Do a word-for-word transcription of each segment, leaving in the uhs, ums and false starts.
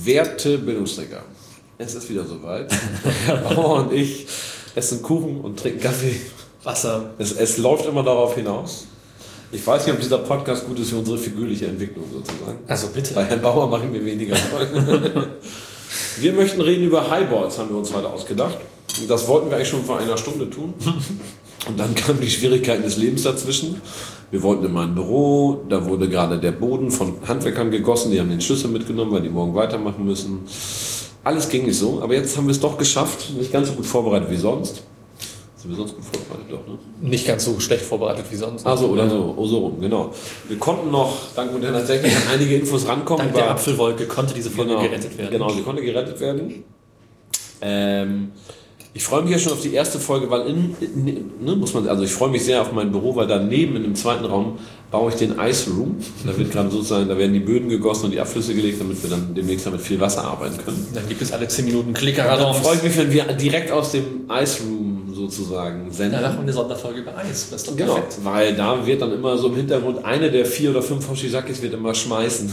Werte Bildungsträger, es ist wieder soweit. Bauer und ich essen Kuchen und trinken Kaffee. Wasser. Es, es läuft immer darauf hinaus. Ich weiß nicht, ob dieser Podcast gut ist für unsere figürliche Entwicklung sozusagen. Also bitte. Bei Herrn Bauer machen wir weniger Folgen. Wir möchten reden über Highballs, haben wir uns heute ausgedacht. Das wollten wir eigentlich schon vor einer Stunde tun. Und dann kamen die Schwierigkeiten des Lebens dazwischen. Wir wollten in mein Büro, da wurde gerade der Boden von Handwerkern gegossen, die haben den Schlüssel mitgenommen, weil die morgen weitermachen müssen. Alles ging nicht so, aber jetzt haben wir es doch geschafft, nicht ganz so gut vorbereitet wie sonst. Sind wir sonst gut vorbereitet, doch, ne? Nicht ganz so schlecht vorbereitet wie sonst. Also oder so, oh, so rum, genau. Wir konnten noch, dank und tatsächlich an einige Infos rankommen. Dank der Apfelwolke konnte diese Folge genau, gerettet werden. Genau, sie konnte gerettet werden. Ähm... Ich freue mich ja schon auf die erste Folge, weil in, in, ne, muss man, also ich freue mich sehr auf mein Büro, weil daneben in dem zweiten Raum baue ich den Ice Room. Da wird gerade sozusagen, da werden die Böden gegossen und die Abflüsse gelegt, damit wir dann demnächst mit viel Wasser arbeiten können. Dann gibt es alle zehn Minuten Klicker. Dann freue ich mich, wenn wir direkt aus dem Ice Room sozusagen senden. Da machen wir eine Sonderfolge über Eis. Das ist doch genau, perfekt. Weil da wird dann immer so im Hintergrund eine der vier oder fünf Hoshizakis wird immer schmeißen.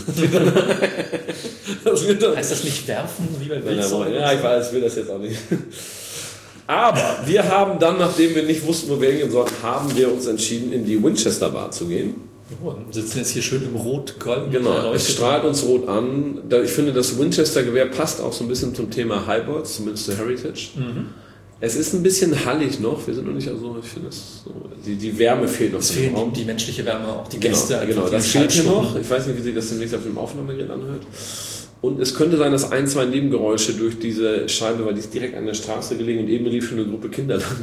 Das wird dann heißt das nicht werfen, wie bei Wilson? Ja, ich weiß, ich will das jetzt auch nicht. Aber wir haben dann, nachdem wir nicht wussten, wo wir hingehen sollten, haben wir uns entschieden, in die Winchester Bar zu gehen. Oh, wir sitzen jetzt hier schön im Rot-Gold. Genau, es strahlt uns rot an. Ich finde, das Winchester-Gewehr passt auch so ein bisschen zum Thema Highballs, zumindest zu Heritage. Mhm. Es ist ein bisschen hallig noch. Wir sind noch nicht, also ich finde, es so, die, die Wärme fehlt noch. Es fehlt die, die menschliche Wärme, auch die genau, Gäste. Genau, das fehlt hier noch. Ich weiß nicht, wie sich das demnächst auf dem Aufnahmegerät anhört. Und es könnte sein, dass ein, zwei Nebengeräusche durch diese Scheibe, weil die ist direkt an der Straße gelegen und eben lief schon eine Gruppe Kinder lang.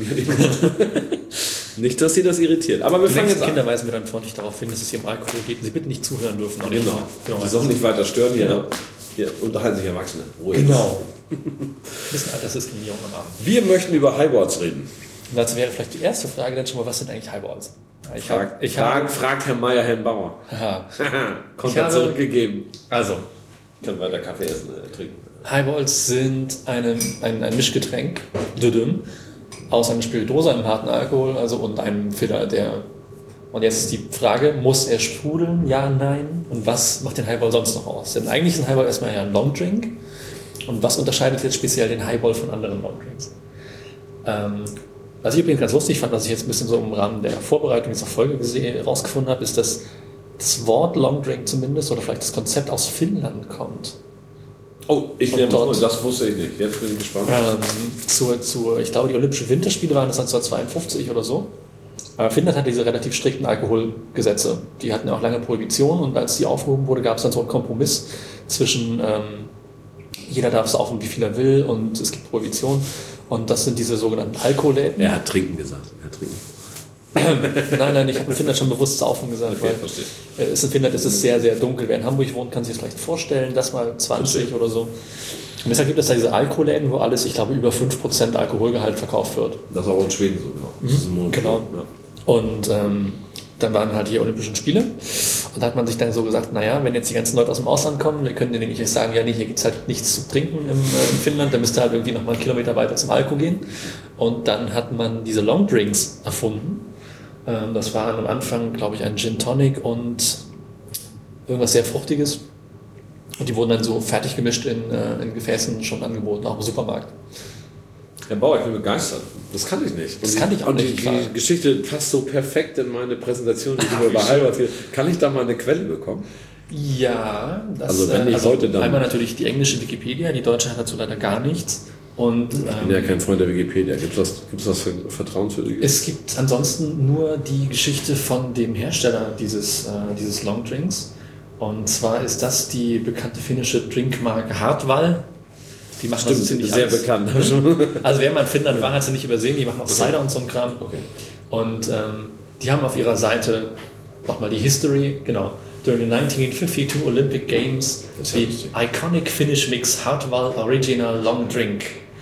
Nicht, dass sie das irritiert. Aber wir fangen jetzt an. Kinder weisen wir dann freundlich darauf hin, dass es hier um Alkohol geht und sie bitte nicht zuhören dürfen. Genau. genau. Sie sollen nicht weiter stören. Hier, genau. Hier unterhalten sich Erwachsene. Ruhig. Genau. Ein bisschen Altersdiskriminierung am Abend. Wir möchten über Highballs reden. Und dazu wäre vielleicht die erste Frage dann schon mal, was sind eigentlich Highballs? Ich frag, hab, ich frag, hab, fragt Herr Meier Herrn Bauer. Kommt er zurückgegeben. Also. Ich kann weiter Kaffee essen, äh, trinken. Highballs sind eine, ein, ein Mischgetränk, Düdüm, aus einer Spirituosa, einem harten Alkohol, also und einem Filler, der. Und jetzt ist die Frage, muss er sprudeln? Ja, nein? Und was macht den Highball sonst noch aus? Denn eigentlich ist ein Highball erstmal ja ein Longdrink. Und was unterscheidet jetzt speziell den Highball von anderen Longdrinks? Ähm, was ich übrigens ganz lustig fand, was ich jetzt ein bisschen so im Rahmen der Vorbereitung dieser Folge gesehen, rausgefunden habe, ist, dass das Wort Longdrink zumindest, oder vielleicht das Konzept aus Finnland kommt. Oh, ich nehme dort, das wusste ich nicht. Jetzt bin ich gespannt. Ähm, zur, zur, ich glaube, die Olympischen Winterspiele waren das neunzehnhundertzweiundfünfzig oder so. Aber Finnland hatte diese relativ strikten Alkoholgesetze. Die hatten ja auch lange Prohibition und als die aufgehoben wurde, gab es dann so einen Kompromiss zwischen ähm, jeder darf saufen, wie viel er will und es gibt Prohibition. Und das sind diese sogenannten Alkoholläden. Er hat trinken gesagt. Er hat trinken. nein, nein, ich habe in Finnland schon bewusst saufen gesagt, okay, weil äh, es in Finnland ist es sehr, sehr dunkel. Wer in Hamburg wohnt, kann sich das vielleicht vorstellen, das mal zwanzig verstehe. Oder so. Und deshalb gibt es da diese Alkoholläden, wo alles, ich glaube, über fünf Prozent Alkoholgehalt verkauft wird. Das ist auch in Schweden so, genau. Das ist ein genau. Ja. Und ähm, dann waren halt die Olympischen Spiele und da hat man sich dann so gesagt, naja, wenn jetzt die ganzen Leute aus dem Ausland kommen, wir können denen nicht sagen, ja nee, hier gibt es halt nichts zu trinken im, äh, in Finnland, dann müsst ihr halt irgendwie nochmal einen Kilometer weiter zum Alko gehen. Und dann hat man diese Longdrinks erfunden. Ähm, das war am Anfang, glaube ich, ein Gin Tonic und irgendwas sehr Fruchtiges. Und die wurden dann so fertig gemischt in, äh, in Gefäßen schon angeboten, auch im Supermarkt. Herr Bauer, ich bin begeistert. Das kann ich nicht. Das kann ich auch und nicht. Die, die Geschichte passt so perfekt in meine Präsentation, die ich über Highballs hier. Kann ich da mal eine Quelle bekommen? Ja, das, also wenn ich also heute dann einmal natürlich die englische Wikipedia, die deutsche hat dazu leider gar nichts. Und, ich bin ähm, ja kein Freund der Wikipedia. Gibt es was, was für Vertrauenswürdiges? Es gibt ansonsten nur die Geschichte von dem Hersteller dieses, äh, dieses Longdrinks. Und zwar ist das die bekannte finnische Drinkmarke Hartwall. Die machen Stimmt, also ziemlich sehr alles. bekannt. Also wer mal in Finnland war, hat sie nicht übersehen. Die machen auch okay. Cider und so ein Kram. Okay. Und ähm, die haben auf ihrer Seite nochmal die History, genau. During the nineteen fifty-two Olympic Games, the iconic Finnish mix Hartwall Original Long Drink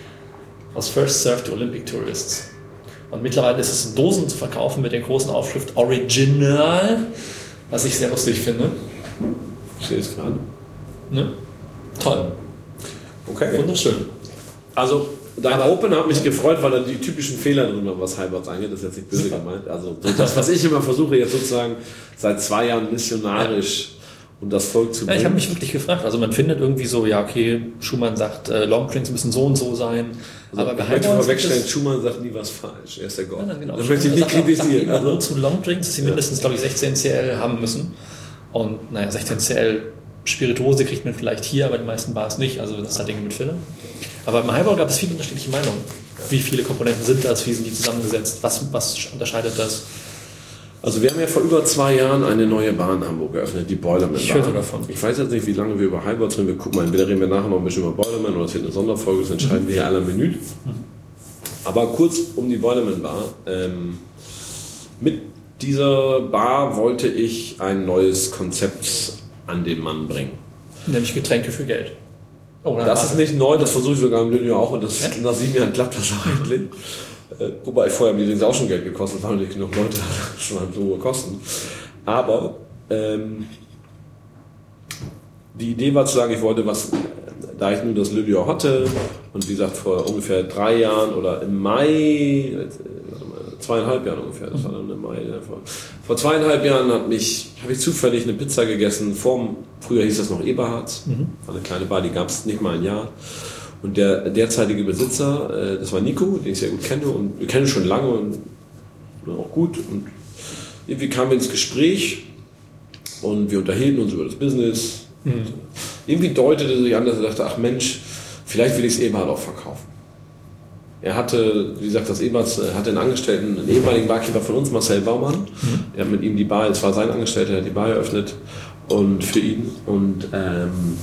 was first served to Olympic tourists. Und mittlerweile ist es in Dosen zu verkaufen mit der großen Aufschrift Original, was ich sehr lustig finde. Ich sehe es gerade. Ne? Toll. Okay. Wunderschön. Also, dein Open hat mich gefreut, weil da die typischen Fehler drin waren, was Highballs angeht. Das ist jetzt nicht böse gemeint. Also, das, was ich immer versuche, jetzt sozusagen seit zwei Jahren missionarisch und das Volk zu Ja, bringen. ich habe mich wirklich gefragt. Also man findet irgendwie so, ja okay, Schumann sagt, äh, Longdrinks müssen so und so sein. Also aber ich möchte vorwegstellen, Schumann sagt nie was falsch. Er ist der Gott. Ja, genau. Das möchte ich nicht kritisieren. Also nur zu Longdrinks, dass sie mindestens, glaube ich, sechzehn Centiliter haben müssen. Und naja, sechzehn Centiliter Spirituose kriegt man vielleicht hier, aber die meisten Bars nicht. Also das ist halt Dinge mit Filler. Aber im Highball gab es viele unterschiedliche Meinungen. Wie viele Komponenten sind das? Wie sind die zusammengesetzt? Was, was unterscheidet das? Also wir haben ja vor über zwei Jahren eine neue Bar in Hamburg geöffnet, die Boilerman Bar. Ich hörte davon. Ich weiß jetzt nicht, wie lange wir über Highballs reden. Wir gucken mal, entweder reden wir nachher noch ein bisschen über Boilerman oder es wird eine Sonderfolge, das entscheiden mhm. wir hier alle Minute. Mhm. Aber kurz um die Boilerman Bar. Ähm, mit dieser Bar wollte ich ein neues Konzept an den Mann bringen. Nämlich Getränke für Geld. Oh, das ist nicht neu, das versuche ich sogar im Lünio auch und das ja? nach sieben Jahren klappt das eigentlich. Äh, wobei vorher haben die übrigens auch schon Geld gekostet, weil nicht genug Leute schon halt so hohe Kosten. Aber ähm, die Idee war zu sagen, ich wollte was, da ich nur das Lünio hatte und wie gesagt vor ungefähr drei Jahren oder im Mai, zweieinhalb Jahren ungefähr, das war dann im Mai, vor, vor zweieinhalb Jahren hat mich, habe ich zufällig eine Pizza gegessen, vorm, früher hieß das noch Eberhards, mhm. war eine kleine Bar, die gab es nicht mal ein Jahr. Und der derzeitige Besitzer, äh, das war Nico, den ich sehr gut kenne und wir kennen schon lange und, und auch gut. Und irgendwie kamen wir ins Gespräch und wir unterhielten uns über das Business. Mhm. Und irgendwie deutete sich an, dass er dachte, ach Mensch, vielleicht will ich es Eberhard auch verkaufen. Er hatte, wie gesagt, das Eberhards hatte einen Angestellten, einen ehemaligen Barkeeper von uns, Marcel Baumann. Mhm. Der hat mit ihm die Bar, es war sein Angestellter, der hat die Bar eröffnet und für ihn. Und ähm,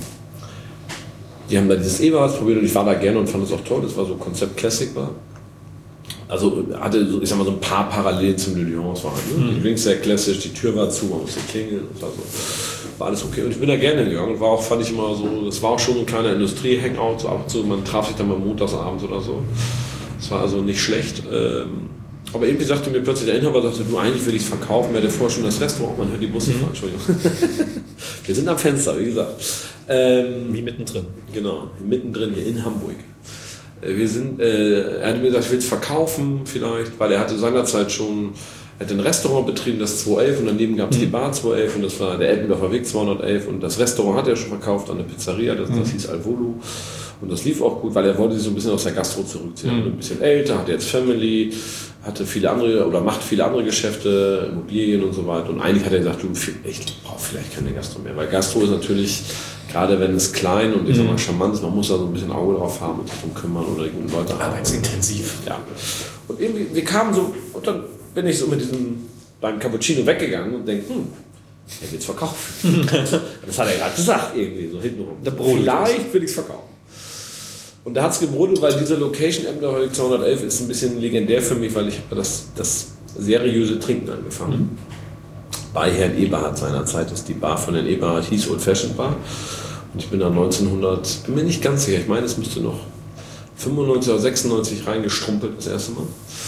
die haben da dieses Eberhards probiert und ich war da gerne und fand es auch toll. Das war so Konzept Classic Bar. Also hatte so, ich sag mal, so ein paar Parallelen zum Le Lion. Es war ne? mhm. Die Drinks sehr klassisch, die Tür war zu, man musste klingeln. Das war, so, war alles okay. Und ich bin da gerne hingegangen und war auch, fand ich immer so, es war auch schon ein kleiner Industrie-Hangout. So ab und zu, man traf sich dann mal montagsabends oder so. Das war also nicht schlecht. Ähm, aber irgendwie sagte mir plötzlich der Inhaber, sagte, du, eigentlich will ich es verkaufen, wer hatte vorher schon das Restaurant, man hört die Busse fahren, Entschuldigung. Wir sind am Fenster, wie gesagt. Ähm, wie mittendrin. Genau, mittendrin hier in Hamburg. Wir sind, äh, er hat mir gesagt, ich will es verkaufen vielleicht, weil er hatte seinerzeit schon, er hat ein Restaurant betrieben, das zweihundertelf und daneben gab es mhm. die Bar zweihundertelf und das war der Elbendorfer Weg zweihundertelf und das Restaurant hat er schon verkauft an eine Pizzeria, das, mhm. das hieß Alvolo. Und das lief auch gut, weil er wollte sich so ein bisschen aus der Gastro zurückziehen. Mhm. Ein bisschen älter, hat jetzt Family, hatte viele andere oder macht viele andere Geschäfte, Immobilien und so weiter. Und eigentlich hat er gesagt, du, ich brauche vielleicht keine Gastro mehr. Weil Gastro ist natürlich, gerade wenn es klein und ich sag mal charmant ist, man muss da so ein bisschen Auge drauf haben und sich drum kümmern oder die guten Leute haben. Arbeitsintensiv. Ja. Und irgendwie, wir kamen so, und dann bin ich so mit diesem, beim Cappuccino weggegangen und denke, hm, er will es verkaufen. Das hat er gerade gesagt, irgendwie so hintenrum. Vielleicht will ich es verkaufen. Und da hat es gebrodelt, weil diese Location Elbendorfer Weg zweihundertelf ist ein bisschen legendär für mich, weil ich habe das, das seriöse Trinken angefangen. Mhm. Bei Herrn Eberhard seinerzeit ist die Bar von Herrn Eberhard, hieß Old Fashioned Bar. Und ich bin da neunzehnhundert, bin mir nicht ganz sicher, ich meine, es müsste noch fünfundneunzig oder sechsundneunzig reingestrumpelt das erste Mal.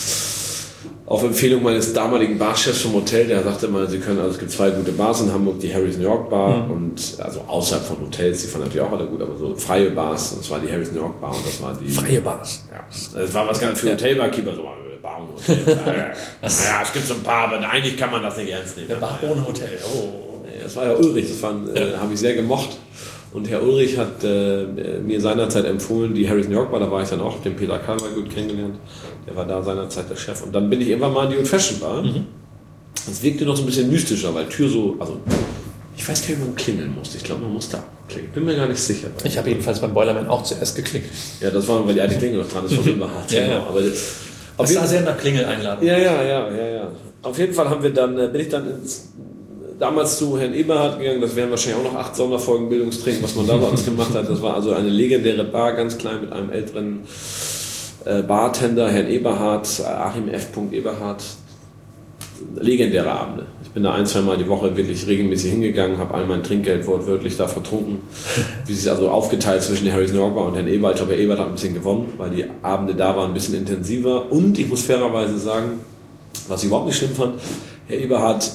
Auf Empfehlung meines damaligen Barchefs vom Hotel, der sagte mal, sie können, also es gibt zwei gute Bars in Hamburg, die Harry's New York Bar mhm. und also außerhalb von Hotels, die fanden natürlich auch alle gut, aber so freie Bars, und das war die Harry's New York Bar und das war die... Freie Bars? Ja, das war was ganz für Hotelbarkeeper, so Bar und Hotel. Naja, es gibt so ein paar, aber eigentlich kann man das nicht ernst nehmen. Der Bar ohne Hotel, oh. Das war ja Ulrich, das fand, äh, habe ich sehr gemocht. Und Herr Ulrich hat äh, mir seinerzeit empfohlen, die Harry's New York Bar, da war ich dann auch, den Peter Kalmer gut kennengelernt. Der war da seinerzeit der Chef. Und dann bin ich irgendwann mal in die Old Fashion Bar. Mhm. Das wirkte noch so ein bisschen mystischer, weil Tür so, also ich weiß gar nicht, wie man klingeln musste. Ich glaube, man musste klingeln. Bin mir gar nicht sicher. Ich habe jedenfalls beim Boilerman auch zuerst geklingelt. Ja, das war, weil die alte Klingel noch dran ist von Eberhard. Ja, ja. Aber das sah sehr nach Klingel-Einladung. Ja, ja, ja, ja, ja. Auf jeden Fall haben wir dann, bin ich dann ins, damals zu Herrn Eberhard gegangen. Das wären wahrscheinlich auch noch acht Sonderfolgen Bildungstraining, was man da bei uns gemacht hat. Das war also eine legendäre Bar, ganz klein mit einem älteren äh, Bartender, Herrn Eberhard, Achim F. Eberhard. Legendäre Abende. Ich bin da ein, zwei Mal die Woche wirklich regelmäßig hingegangen, habe all mein Trinkgeld wortwörtlich da vertrunken. Wie sich also aufgeteilt zwischen der Harry's New York Bar und Herrn Eberhard. Ich glaube, Herr Eberhard hat ein bisschen gewonnen, weil die Abende da waren ein bisschen intensiver. Und ich muss fairerweise sagen, was ich überhaupt nicht schlimm fand, Herr Eberhard,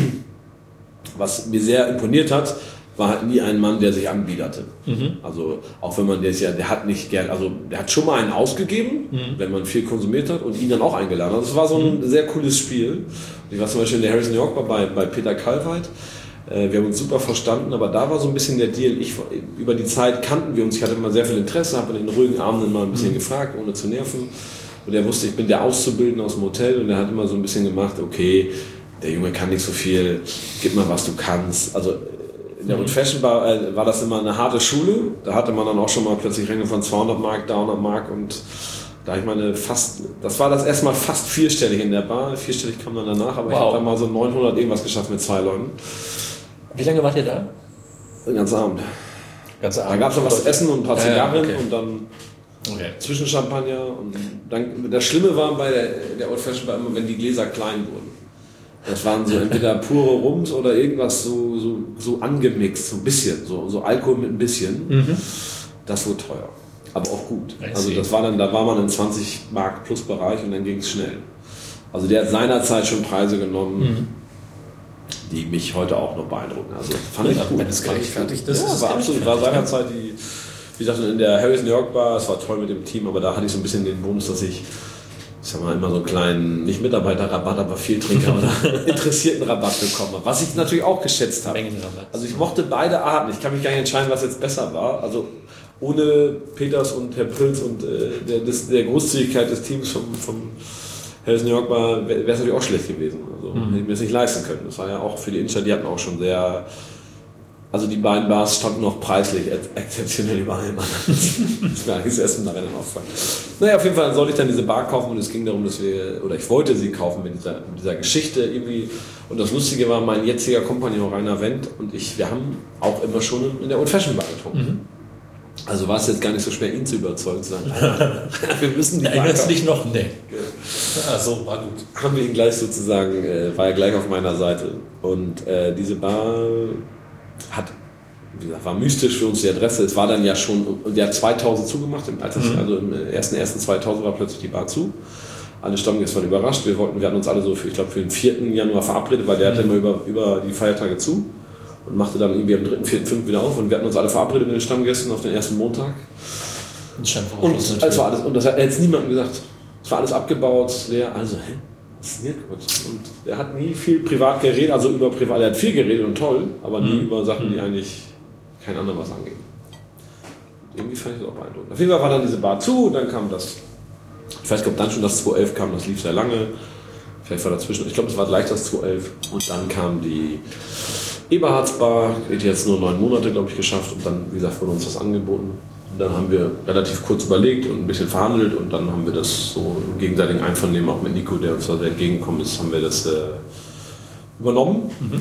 was mir sehr imponiert hat, war halt nie ein Mann, der sich anbiederte. Mhm. Also auch wenn man der ist ja, der hat nicht gern, also der hat schon mal einen ausgegeben, mhm. wenn man viel konsumiert hat und ihn dann auch eingeladen hat. Also das war so ein mhm. sehr cooles Spiel. Ich war zum Beispiel in der Harry's New York Bar bei, bei Peter Kalweit Äh, wir haben uns super verstanden, aber da war so ein bisschen der Deal. Ich, über die Zeit kannten wir uns. Ich hatte immer sehr viel Interesse, habe in den ruhigen Abenden mal ein bisschen mhm. gefragt, ohne zu nerven. Und er wusste, ich bin der Auszubildende aus dem Hotel und er hat immer so ein bisschen gemacht, okay, der Junge kann nicht so viel, gib mal, was du kannst. Also in der Old Fashion Bar äh, war das immer eine harte Schule. Da hatte man dann auch schon mal plötzlich Rechnung von zweihundert Mark, dreihundert Mark und da ich meine fast, das war das erste Mal fast vierstellig in der Bar. Vierstellig kam dann danach, aber wow. Ich habe dann mal so neunhundert irgendwas geschafft mit zwei Leuten. Wie lange wart ihr da? Den ganzen Abend. Ganze Abend. Da gab es noch was zu essen und ein paar Zigarren äh, okay. und dann okay. Zwischenchampagner. Und dann, das Schlimme war bei der, der Old Fashion Bar immer, wenn die Gläser klein wurden. Das waren so entweder pure Rums oder irgendwas so, so, so angemixt, so ein bisschen, so, so Alkohol mit ein bisschen. Mhm. Das wurde teuer, aber auch gut. Also das war dann, da war man im zwanzig Mark plus Bereich und dann ging es schnell. Also der hat seinerzeit schon Preise genommen, mhm. die mich heute auch noch beeindrucken. Also fand ich gut. Wenn es gerechtfertigt ist. Ja, das war absolut, war seinerzeit die, wie gesagt, in der Harris New York Bar, es war toll mit dem Team, aber da hatte ich so ein bisschen den Bonus, dass ich ich sag mal, immer so einen kleinen, nicht Mitarbeiterrabatt, aber Vieltrinker oder interessierten Rabatt bekommen habe. Was ich natürlich auch geschätzt habe. Also ich mochte beide Arten. Ich kann mich gar nicht entscheiden, was jetzt besser war. Also ohne Peters und Herr Prilz und äh, der, des, der Großzügigkeit des Teams vom, vom Harris New York war, wäre es natürlich auch schlecht gewesen. Also mhm. hätte ich mir das nicht leisten können. Das war ja auch für die Insta, die hatten auch schon sehr... Also die beiden Bars standen noch preislich exzeptionell über allem anderen. Das ist mir eigentlich das erste Mal nachher dann aufgefallen. Naja, auf jeden Fall sollte ich dann diese Bar kaufen und es ging darum, dass wir, oder ich wollte sie kaufen mit dieser, mit dieser Geschichte irgendwie. Und das Lustige war, mein jetziger Kompagnon Rainer Wendt und ich, wir haben auch immer schon in der Old Fashion Bar getrunken. Mhm. Also war es jetzt gar nicht so schwer, ihn zu überzeugen, zu sagen, wir müssen die Bar kaufen. Erinnerst du dich noch? Nee. Ja, so, war gut. Haben wir ihn gleich sozusagen, äh, war er gleich auf meiner Seite. Und äh, diese Bar... hat, wie gesagt, war mystisch für uns die Adresse. Es war dann ja schon, und der hat zweitausend zugemacht, als das, mhm. also im ersten ersten zweitausend war plötzlich die Bar zu. Alle Stammgäste waren überrascht. Wir wollten, wir hatten uns alle so für, ich glaube, für den vierten Januar verabredet, weil der mhm. hatte immer über, über die Feiertage zu und machte dann irgendwie am dritten, vierten, fünften wieder auf und wir hatten uns alle verabredet mit den Stammgästen auf den ersten Montag. Und es war alles, und das hat jetzt niemandem gesagt. Es war alles abgebaut, leer, also, hä? Und er hat nie viel privat geredet, also über privat, er hat viel geredet und toll, aber nie mhm. über Sachen, die eigentlich kein anderem was angehen. Irgendwie fand ich das auch beeindruckend. Auf jeden Fall war dann diese Bar zu und dann kam das, ich weiß nicht, ob dann schon das zweitausendelf kam, das lief sehr lange, vielleicht war dazwischen, ich glaube, es war gleich das zweitausendelf und dann kam die Eberhards Bar, die hat jetzt nur neun Monate, glaube ich, geschafft und dann, wie gesagt, wurde uns das angeboten. Dann haben wir relativ kurz überlegt und ein bisschen verhandelt und dann haben wir das so im gegenseitigen Einvernehmen, auch mit Nico, der uns da sehr entgegengekommen ist, haben wir das äh, übernommen. Mhm.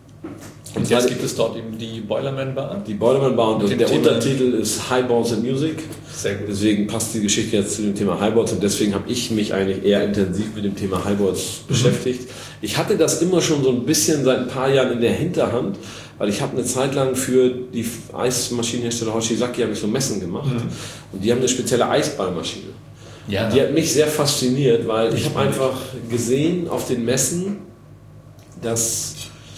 Und jetzt gibt es dort eben die Boilerman Bar. Die Boilerman Bar und der Thema Untertitel ist Highballs and Music. Sehr gut. Deswegen passt die Geschichte jetzt zu dem Thema Highballs und deswegen habe ich mich eigentlich eher intensiv mit dem Thema Highballs mhm. beschäftigt. Ich hatte das immer schon so ein bisschen seit ein paar Jahren in der Hinterhand, weil ich habe eine Zeit lang für die Eismaschinenhersteller Hoshizaki habe ich so Messen gemacht mhm. und die haben eine spezielle Eisballmaschine. Ja. Die hat mich sehr fasziniert, weil ich habe einfach gesehen auf den Messen, dass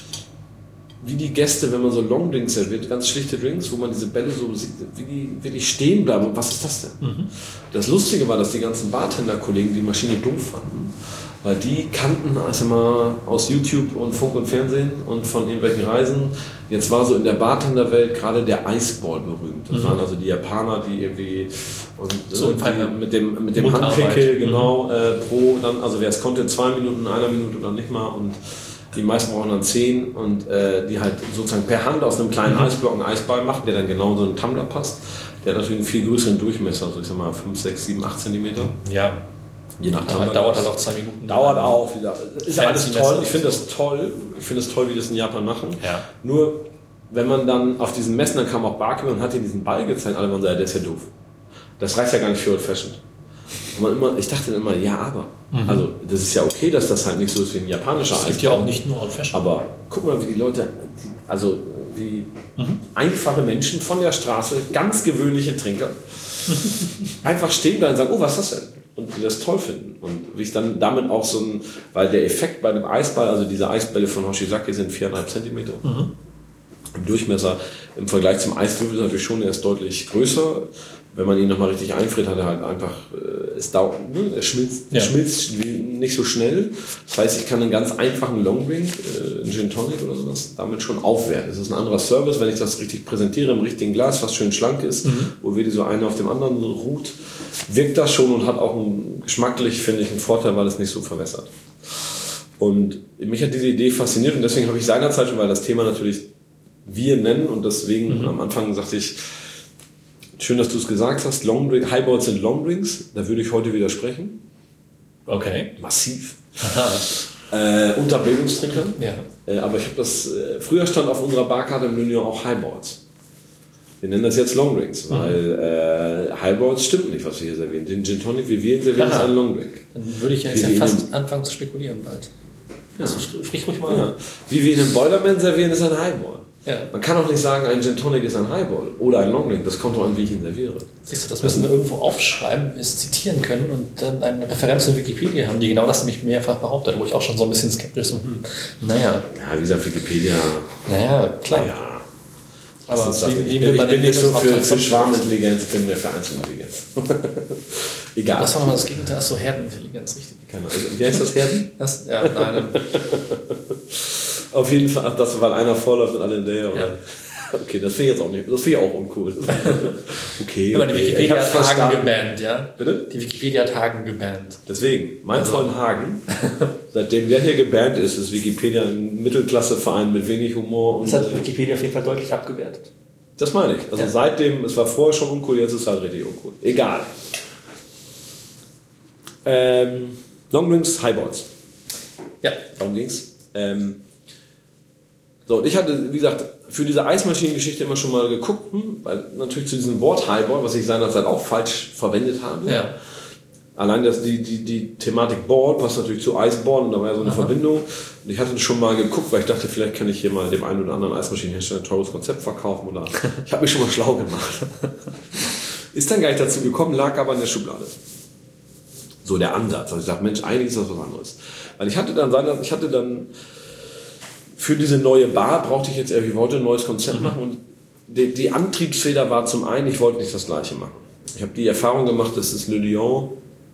wie die Gäste, wenn man so Longdrinks serviert, ganz schlichte Drinks, wo man diese Bälle so sieht, wie die wirklich stehen bleiben. Und was ist das denn? Mhm. Das Lustige war, dass die ganzen Bartender-Kollegen die Maschine dumm fanden, weil die kannten also mal aus YouTube und Funk und Fernsehen und von irgendwelchen Reisen. Jetzt war so in der Bartender-Welt gerade der Iceball berühmt. Das mhm. waren also die Japaner, die irgendwie und so die mit dem, mit dem Handwinkel genau mhm. äh, pro, dann, also wer es konnte, in zwei Minuten, einer Minute oder nicht mal und die meisten brauchen dann zehn und äh, die halt sozusagen per Hand aus einem kleinen mhm. Eisblock einen Eisball machen, der dann genau so einen Tumbler passt. Der hat natürlich einen viel größeren Durchmesser, also ich sag mal fünf, sechs, sieben, acht Zentimeter. Ja. Je nach Tumbler. Dauert halt auch zwei Minuten. Dauert auch wieder. Ist alles toll. Ich finde das toll. Ich finde es toll, wie die das in Japan machen. Ja. Nur, wenn man dann auf diesen Messen, dann kam auch Barkeeper und hat dir diesen Ball gezeigt, alle waren so, ja, der ist ja doof. Das reicht ja gar nicht für Old Fashioned. Und man immer, ich dachte dann immer, ja, aber. Mhm. Also, das ist ja okay, dass das halt nicht so ist wie ein japanischer Eis. Es gibt ja auch nicht nur Old Fashioned. Aber guck mal, wie die Leute, also wie mhm. einfache Menschen von der Straße, ganz gewöhnliche Trinker, einfach stehen bleiben und sagen, oh, was ist das denn? Und die das toll finden. Und wie ich dann damit auch so ein, weil der Effekt bei dem Eisball, also diese Eisbälle von Hoshizaki sind viereinhalb Zentimeter. Mhm. Im Durchmesser im Vergleich zum Eiswürfel ist natürlich schon erst deutlich größer. Wenn man ihn nochmal richtig einfriert, hat er halt einfach, äh, es dauert, ne? er schmilzt, ja. schmilzt nicht so schnell. Das heißt, ich kann einen ganz einfachen Longdrink, äh, einen Gin Tonic oder sowas, damit schon aufwerten. Das ist ein anderer Service, wenn ich das richtig präsentiere im richtigen Glas, was schön schlank ist, mhm. wo wirklich so einer auf dem anderen ruht, wirkt das schon und hat auch einen, geschmacklich, finde ich, einen Vorteil, weil es nicht so verwässert. Und mich hat diese Idee fasziniert und deswegen habe ich seinerzeit schon, weil das Thema natürlich wir nennen und deswegen mhm. am Anfang sagte ich, schön, dass du es gesagt hast. Longdrink, Highballs sind Longdrinks. Da würde ich heute widersprechen. Okay. Massiv. äh, unter Bildungstrinkern. Ja. Äh, aber ich habe das, äh, früher stand auf unserer Barkarte im Junior auch Highballs. Wir nennen das jetzt Longdrinks, mhm. weil äh, Highballs stimmt nicht, was wir hier servieren. Den Gin Tonic, wie wir ihn servieren, ist ein Longdrink. Dann würde ich ja jetzt ja fast anfangen zu spekulieren bald. Ja. Also, sprich ruhig mal. Ja. Wie wir ihn im Boilerman servieren, ist ein Highball. Ja. Man kann auch nicht sagen, ein Gin Tonic ist ein Highball oder ein Longdrink. Das kommt doch an, wie ich ihn serviere. Siehst du, das müssen wir irgendwo aufschreiben, es zitieren können und dann eine Referenz in Wikipedia haben, die genau das nämlich mehrfach behauptet, wo ich auch schon so ein bisschen skeptisch so, hm, naja. Ja, wie gesagt, Wikipedia. Naja, klar. Ja. Aber das wie, wie ich, ich bin nicht so für, für Schwarmintelligenz, ich bin mehr für Einzelintelligenz. Egal. Das war nochmal das Gegenteil, so Herdenintelligenz, richtig. Also, wie heißt das, Herden? Das, ja, nein. Auf jeden Fall, das, weil einer vorläuft und alle hinterher. Ja. Okay, das finde ich jetzt auch nicht, das finde ich auch uncool. Okay, aber die okay. Wikipedia hat Hagen verstanden. gebannt, ja? Bitte? Die Wikipedia hat Hagen gebannt. Deswegen, mein also. Freund Hagen, seitdem der hier gebannt ist, ist Wikipedia ein Mittelklasseverein mit wenig Humor. Und das hat Wikipedia auf jeden Fall deutlich abgewertet. Das meine ich. Also ja. seitdem, es war vorher schon uncool, jetzt ist es halt richtig uncool. Egal. Ähm, Longdrinks, Highballs. Ja. Darum ging's. Ähm, So, und ich hatte, wie gesagt, für diese Eismaschinengeschichte immer schon mal geguckt, weil natürlich zu diesem Wort Highball, was ich seinerzeit auch falsch verwendet habe. Ja. Allein das, die, die, die Thematik Ball passt natürlich zu Eisball und da war ja so eine Aha. Verbindung. Und ich hatte schon mal geguckt, weil ich dachte, vielleicht kann ich hier mal dem einen oder anderen Eismaschinenhersteller ein teures Konzept verkaufen oder ich habe mich schon mal schlau gemacht. Ist dann gar nicht dazu gekommen, lag aber in der Schublade. So der Ansatz. Also ich dachte, Mensch, eigentlich ist das was anderes. Weil ich hatte dann, ich hatte dann für diese neue Bar brauchte ich jetzt irgendwie, ich wollte ein neues Konzept machen und die, die Antriebsfeder war zum einen, ich wollte nicht das Gleiche machen. Ich habe die Erfahrung gemacht, dass das Le Lion,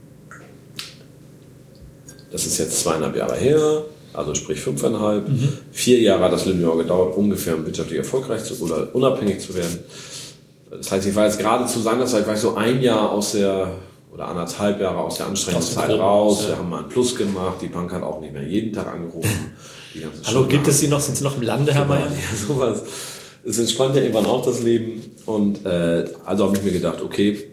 das ist jetzt zweieinhalb Jahre her, also sprich fünfeinhalb, mhm. vier Jahre hat das Le Lion gedauert, ungefähr um wirtschaftlich erfolgreich zu oder unabhängig zu werden. Das heißt, ich war jetzt gerade zu seiner Zeit, war ich so ein Jahr aus der, oder anderthalb Jahre aus der anstrengenden Zeit Gruppen, raus, ja. Wir haben mal einen Plus gemacht, die Bank hat auch nicht mehr jeden Tag angerufen. Hallo, gibt es Sie noch? Sind Sie noch im Lande, Herr Meier? Ja, sowas. Es entspannt ja irgendwann auch das Leben. Und äh, also habe ich mir gedacht, okay,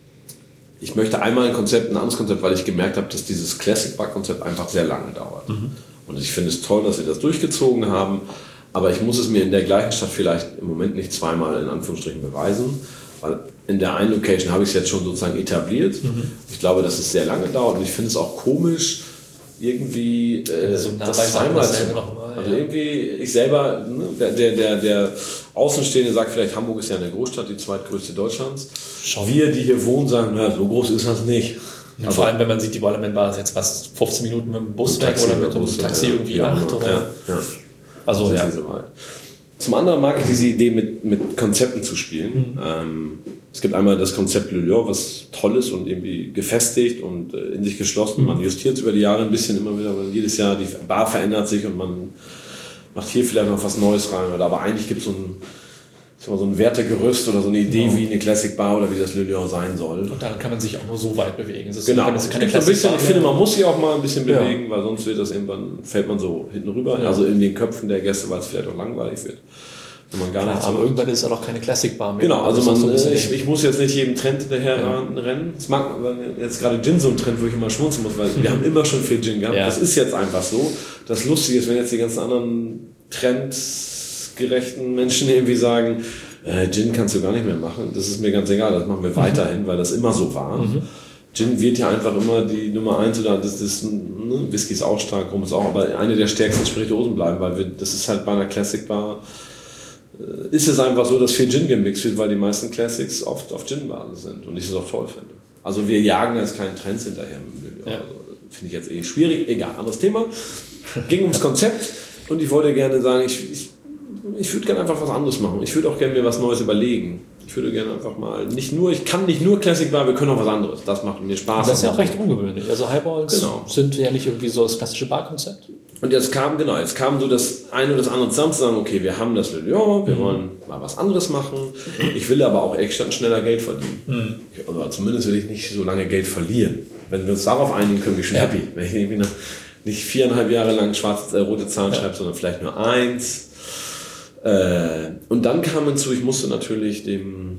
ich möchte einmal ein Konzept, ein anderes Konzept, weil ich gemerkt habe, dass dieses Classic Bar Konzept einfach sehr lange dauert. Mhm. Und ich finde es toll, dass wir das durchgezogen haben. Aber ich muss es mir in der gleichen Stadt vielleicht im Moment nicht zweimal in Anführungsstrichen beweisen. Weil in der einen Location habe ich es jetzt schon sozusagen etabliert. Mhm. Ich glaube, dass es sehr lange dauert. Und ich finde es auch komisch, irgendwie äh, so das zweimal zu machen. Also ja. irgendwie, ich selber, ne, der, der, der Außenstehende sagt vielleicht, Hamburg ist ja eine Großstadt, die zweitgrößte Deutschlands. Schon. Wir, die hier wohnen, sagen, na, so groß ist das nicht. Ja, vor allem, wenn man sieht, die Boilerman Bar ist jetzt was, fünfzehn Minuten mit dem Bus weg oder mit dem Bus, Taxi ja, irgendwie ja, acht oder? Ja, ja. Also, ja. Zum anderen mag ich diese Idee, mit, mit Konzepten zu spielen. Mhm. Ähm, es gibt einmal das Konzept Le Lion, was toll ist und irgendwie gefestigt und äh, in sich geschlossen. Mhm. Man justiert es über die Jahre ein bisschen immer wieder, weil jedes Jahr die Bar verändert sich und man macht hier vielleicht noch was Neues rein. Oder, aber eigentlich gibt es so ein, so ein Wertegerüst oder so eine Idee, genau. wie eine Classic Bar oder wie das Le Lion sein soll. Und daran kann man sich auch nur so weit bewegen. Es ist genau. keine, keine ein bisschen, ich finde, man muss sich auch mal ein bisschen bewegen, ja. weil sonst wird das irgendwann, fällt man so hinten rüber. Ja. Also in den Köpfen der Gäste, weil es vielleicht auch langweilig wird. Man gar Klar, nicht aber so irgendwann ist es auch keine Classic Bar mehr. Genau, also man, so ich, ich muss jetzt nicht jedem Trend hinterher ja. rennen. Es mag jetzt gerade Gin so ein Trend, wo ich immer schmunzeln muss, weil mhm. wir haben immer schon viel Gin gehabt. Ja. Das ist jetzt einfach so. Das Lustige ist, wenn jetzt die ganzen anderen trendgerechten Menschen irgendwie sagen, äh, Gin kannst du gar nicht mehr machen. Das ist mir ganz egal, das machen wir mhm. weiterhin, weil das immer so war. Mhm. Gin wird ja einfach immer die Nummer eins oder das ist, ne, Whisky ist auch stark, Rum ist auch, aber eine der stärksten Spirituosen bleiben, weil wir, das ist halt bei einer Classic Bar, ist es einfach so, dass viel Gin gemixt wird, weil die meisten Classics oft auf Gin-Basis sind und ich es auch toll finde. Also wir jagen jetzt keinen Trends hinterher. Ja. Also, finde ich jetzt eh schwierig. Egal, anderes Thema. Ging ums Konzept und ich wollte gerne sagen, ich, ich ich würde gerne einfach was anderes machen. Ich würde auch gerne mir was Neues überlegen. Ich würde gerne einfach mal, nicht nur, ich kann nicht nur Classic Bar, wir können auch was anderes. Das macht mir Spaß. Das ist ja auch recht ungewöhnlich. Also Highballs genau. sind ja nicht irgendwie so das klassische Barkonzept. Und jetzt kam, genau, jetzt kam so das eine oder das andere zusammen zu sagen, okay, wir haben das, ja, wir mhm. wollen mal was anderes machen. Ich will aber auch echt schneller Geld verdienen. Mhm. Oder zumindest will ich nicht so lange Geld verlieren. Wenn wir uns darauf einigen können, bin ich schon ja. happy. Wenn ich irgendwie noch nicht viereinhalb Jahre lang schwarze, äh, rote Zahlen ja. schreibe, sondern vielleicht nur eins. Äh, und dann kam hinzu, ich musste natürlich dem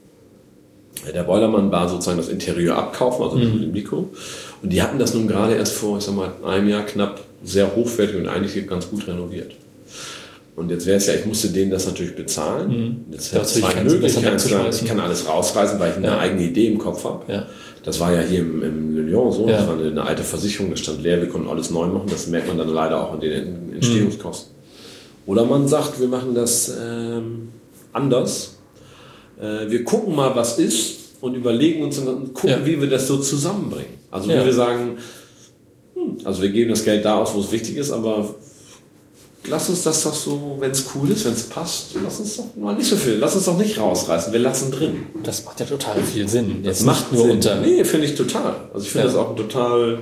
der Boilermann Bar sozusagen das Interieur abkaufen, also mhm. dem Nico. Und die hatten das nun gerade erst vor, ich sag mal, einem Jahr knapp sehr hochwertig und eigentlich ganz gut renoviert. Und jetzt wäre es ja, ich musste denen das natürlich bezahlen. Mhm. Jetzt habe ich zwei Möglichkeiten. Ich kann alles rausreißen, weil ich eine ja. eigene Idee im Kopf habe. Ja. Das war ja hier im, im Lyon so, ja. das war eine, eine alte Versicherung, das stand leer, wir konnten alles neu machen. Das merkt man dann leider auch in den Entstehungskosten. Mhm. Oder man sagt, wir machen das ähm, anders. Äh, wir gucken mal, was ist und überlegen uns und gucken, ja. wie wir das so zusammenbringen. Also ja. wie wir sagen, hm, also wir geben das Geld da aus, wo es wichtig ist, aber lass uns das doch so, wenn es cool ist, wenn es passt, lass uns doch mal nicht so viel, lass uns doch nicht rausreißen, wir lassen drin. Das macht ja total viel Sinn. Jetzt das macht nur Sinn. Unter. Nee, finde ich total. Also ich finde ja. das auch ein total,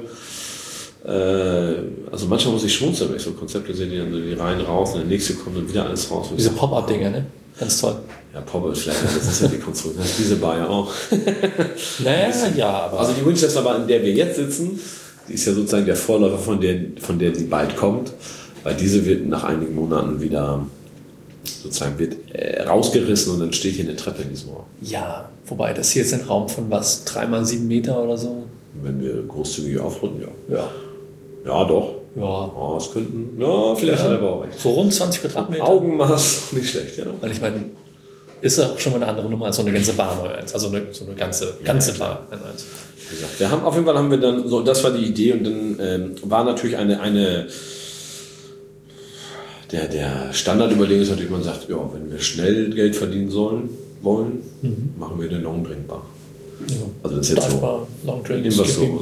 äh, also manchmal muss ich schmunzeln, wenn ich so Konzepte sehe, die dann so die rein raus und der nächste kommt und wieder alles raus. Diese Pop-Up-Dinger, ne? Ganz toll. Ja, Pop-Up vielleicht, das ist ja die Konstruktion, das ist diese Bar ja auch. Naja, ja, aber... Also die Winchester Bar, in der wir jetzt sitzen, die ist ja sozusagen der Vorläufer von der, von der die bald kommt. Weil diese wird nach einigen Monaten wieder sozusagen wird äh, rausgerissen und dann steht hier eine Treppe in diesem Raum. Ja, wobei das hier ist ein Raum von was, drei mal sieben Meter oder so? Wenn wir großzügig aufrunden, ja. Ja. Ja, doch. Ja. Oh, es könnten, ja, vielleicht ja. hat er aber auch recht. So rund zwanzig Quadratmeter. Augenmaß, nicht schlecht, ja. Weil ich meine, ist ja schon mal eine andere Nummer als so eine ganze Bar neu eins. Also eine, so eine ganze, ganze ja, Bar neu eins. Wir haben, auf jeden Fall haben wir dann, so, das war die Idee und dann ähm, war natürlich eine, eine Der, der Standardüberlegung ist natürlich, man sagt, ja, wenn wir schnell Geld verdienen sollen, wollen, mhm. machen wir eine Longdrink-Bar. Ja. Also das ist jetzt so, Longdrinks, so, so.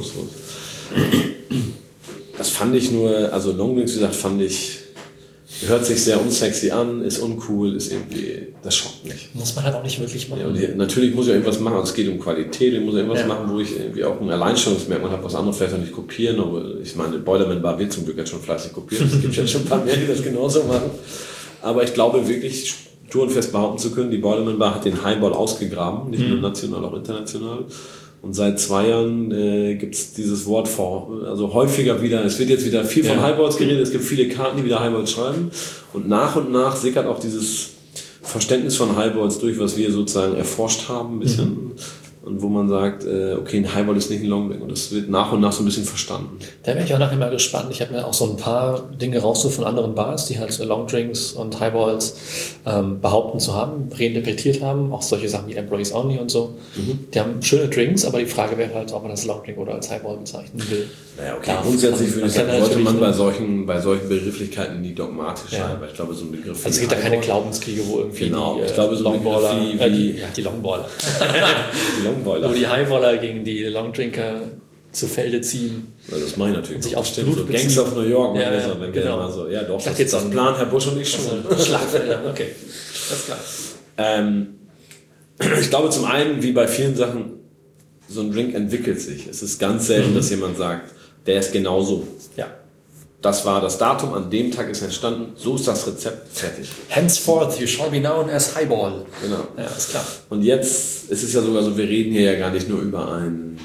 Das fand ich nur, also Longdrinks, wie gesagt, fand ich, hört sich sehr unsexy an, ist uncool, ist irgendwie, das schockt mich. Muss man halt auch nicht wirklich machen. Ja, und die, natürlich muss ich irgendwas machen, also es geht um Qualität, ich muss irgendwas ja. machen, wo ich irgendwie auch ein Alleinstellungsmerkmal habe, was andere vielleicht auch nicht kopieren, aber ich meine, Boilerman Bar wird zum Glück jetzt schon fleißig kopiert, es gibt jetzt schon ein paar mehr, die das genauso machen. Aber ich glaube wirklich, tourenfest behaupten zu können, die Boilerman Bar hat den Highball ausgegraben, nicht mhm. nur national, auch international. Und seit zwei Jahren äh, gibt es dieses Wort vor, also häufiger wieder, es wird jetzt wieder viel von ja. Highballs geredet, es gibt viele Karten, die wieder Highballs schreiben. Und nach und nach sickert auch dieses Verständnis von Highballs durch, was wir sozusagen erforscht haben, ein bisschen. Mhm. Und wo man sagt, äh, okay, ein Highball ist nicht ein Longdrink. Und das wird nach und nach so ein bisschen verstanden. Da wäre ich auch nachher mal gespannt. Ich habe mir auch so ein paar Dinge rausgesucht von anderen Bars, die halt so Longdrinks und Highballs ähm, behaupten zu haben, reinterpretiert haben. Auch solche Sachen wie Employees Only und so. Mhm. Die haben schöne Drinks, aber die Frage wäre halt, ob man das Longdrink oder als Highball bezeichnen will. Naja, okay. Ja, grundsätzlich würde ich sagen, sollte man bei solchen, bei solchen Begrifflichkeiten nie dogmatisch sein. Ja. Weil ich glaube, so ein Begriff also es gibt da keine Glaubenskriege, wo irgendwie genau. die, ich glaube, so Longballer, wie, äh, die, ja, die Longballer. die Longballer. Wo die Highballer gegen die Longdrinker zu Felde ziehen. Ja, das meine ich natürlich. Sich aufs Blut so Gangs of New York. Ja, ja, dann genau. Mal so, ja, doch, das ist das Plan, Herr Busch und ich schon. Also, Schlagfelder, okay. Das ist klar. Ähm, ich glaube zum einen, wie bei vielen Sachen, so ein Drink entwickelt sich. Es ist ganz selten, mhm. dass jemand sagt, der ist genauso. Ja. Das war das Datum, an dem Tag ist entstanden, so ist das Rezept, fertig. Henceforth, you shall be known as Highball. Genau. Ja, ist klar. Und jetzt ist es ja sogar so, wir reden hier ja gar nicht nur über einen,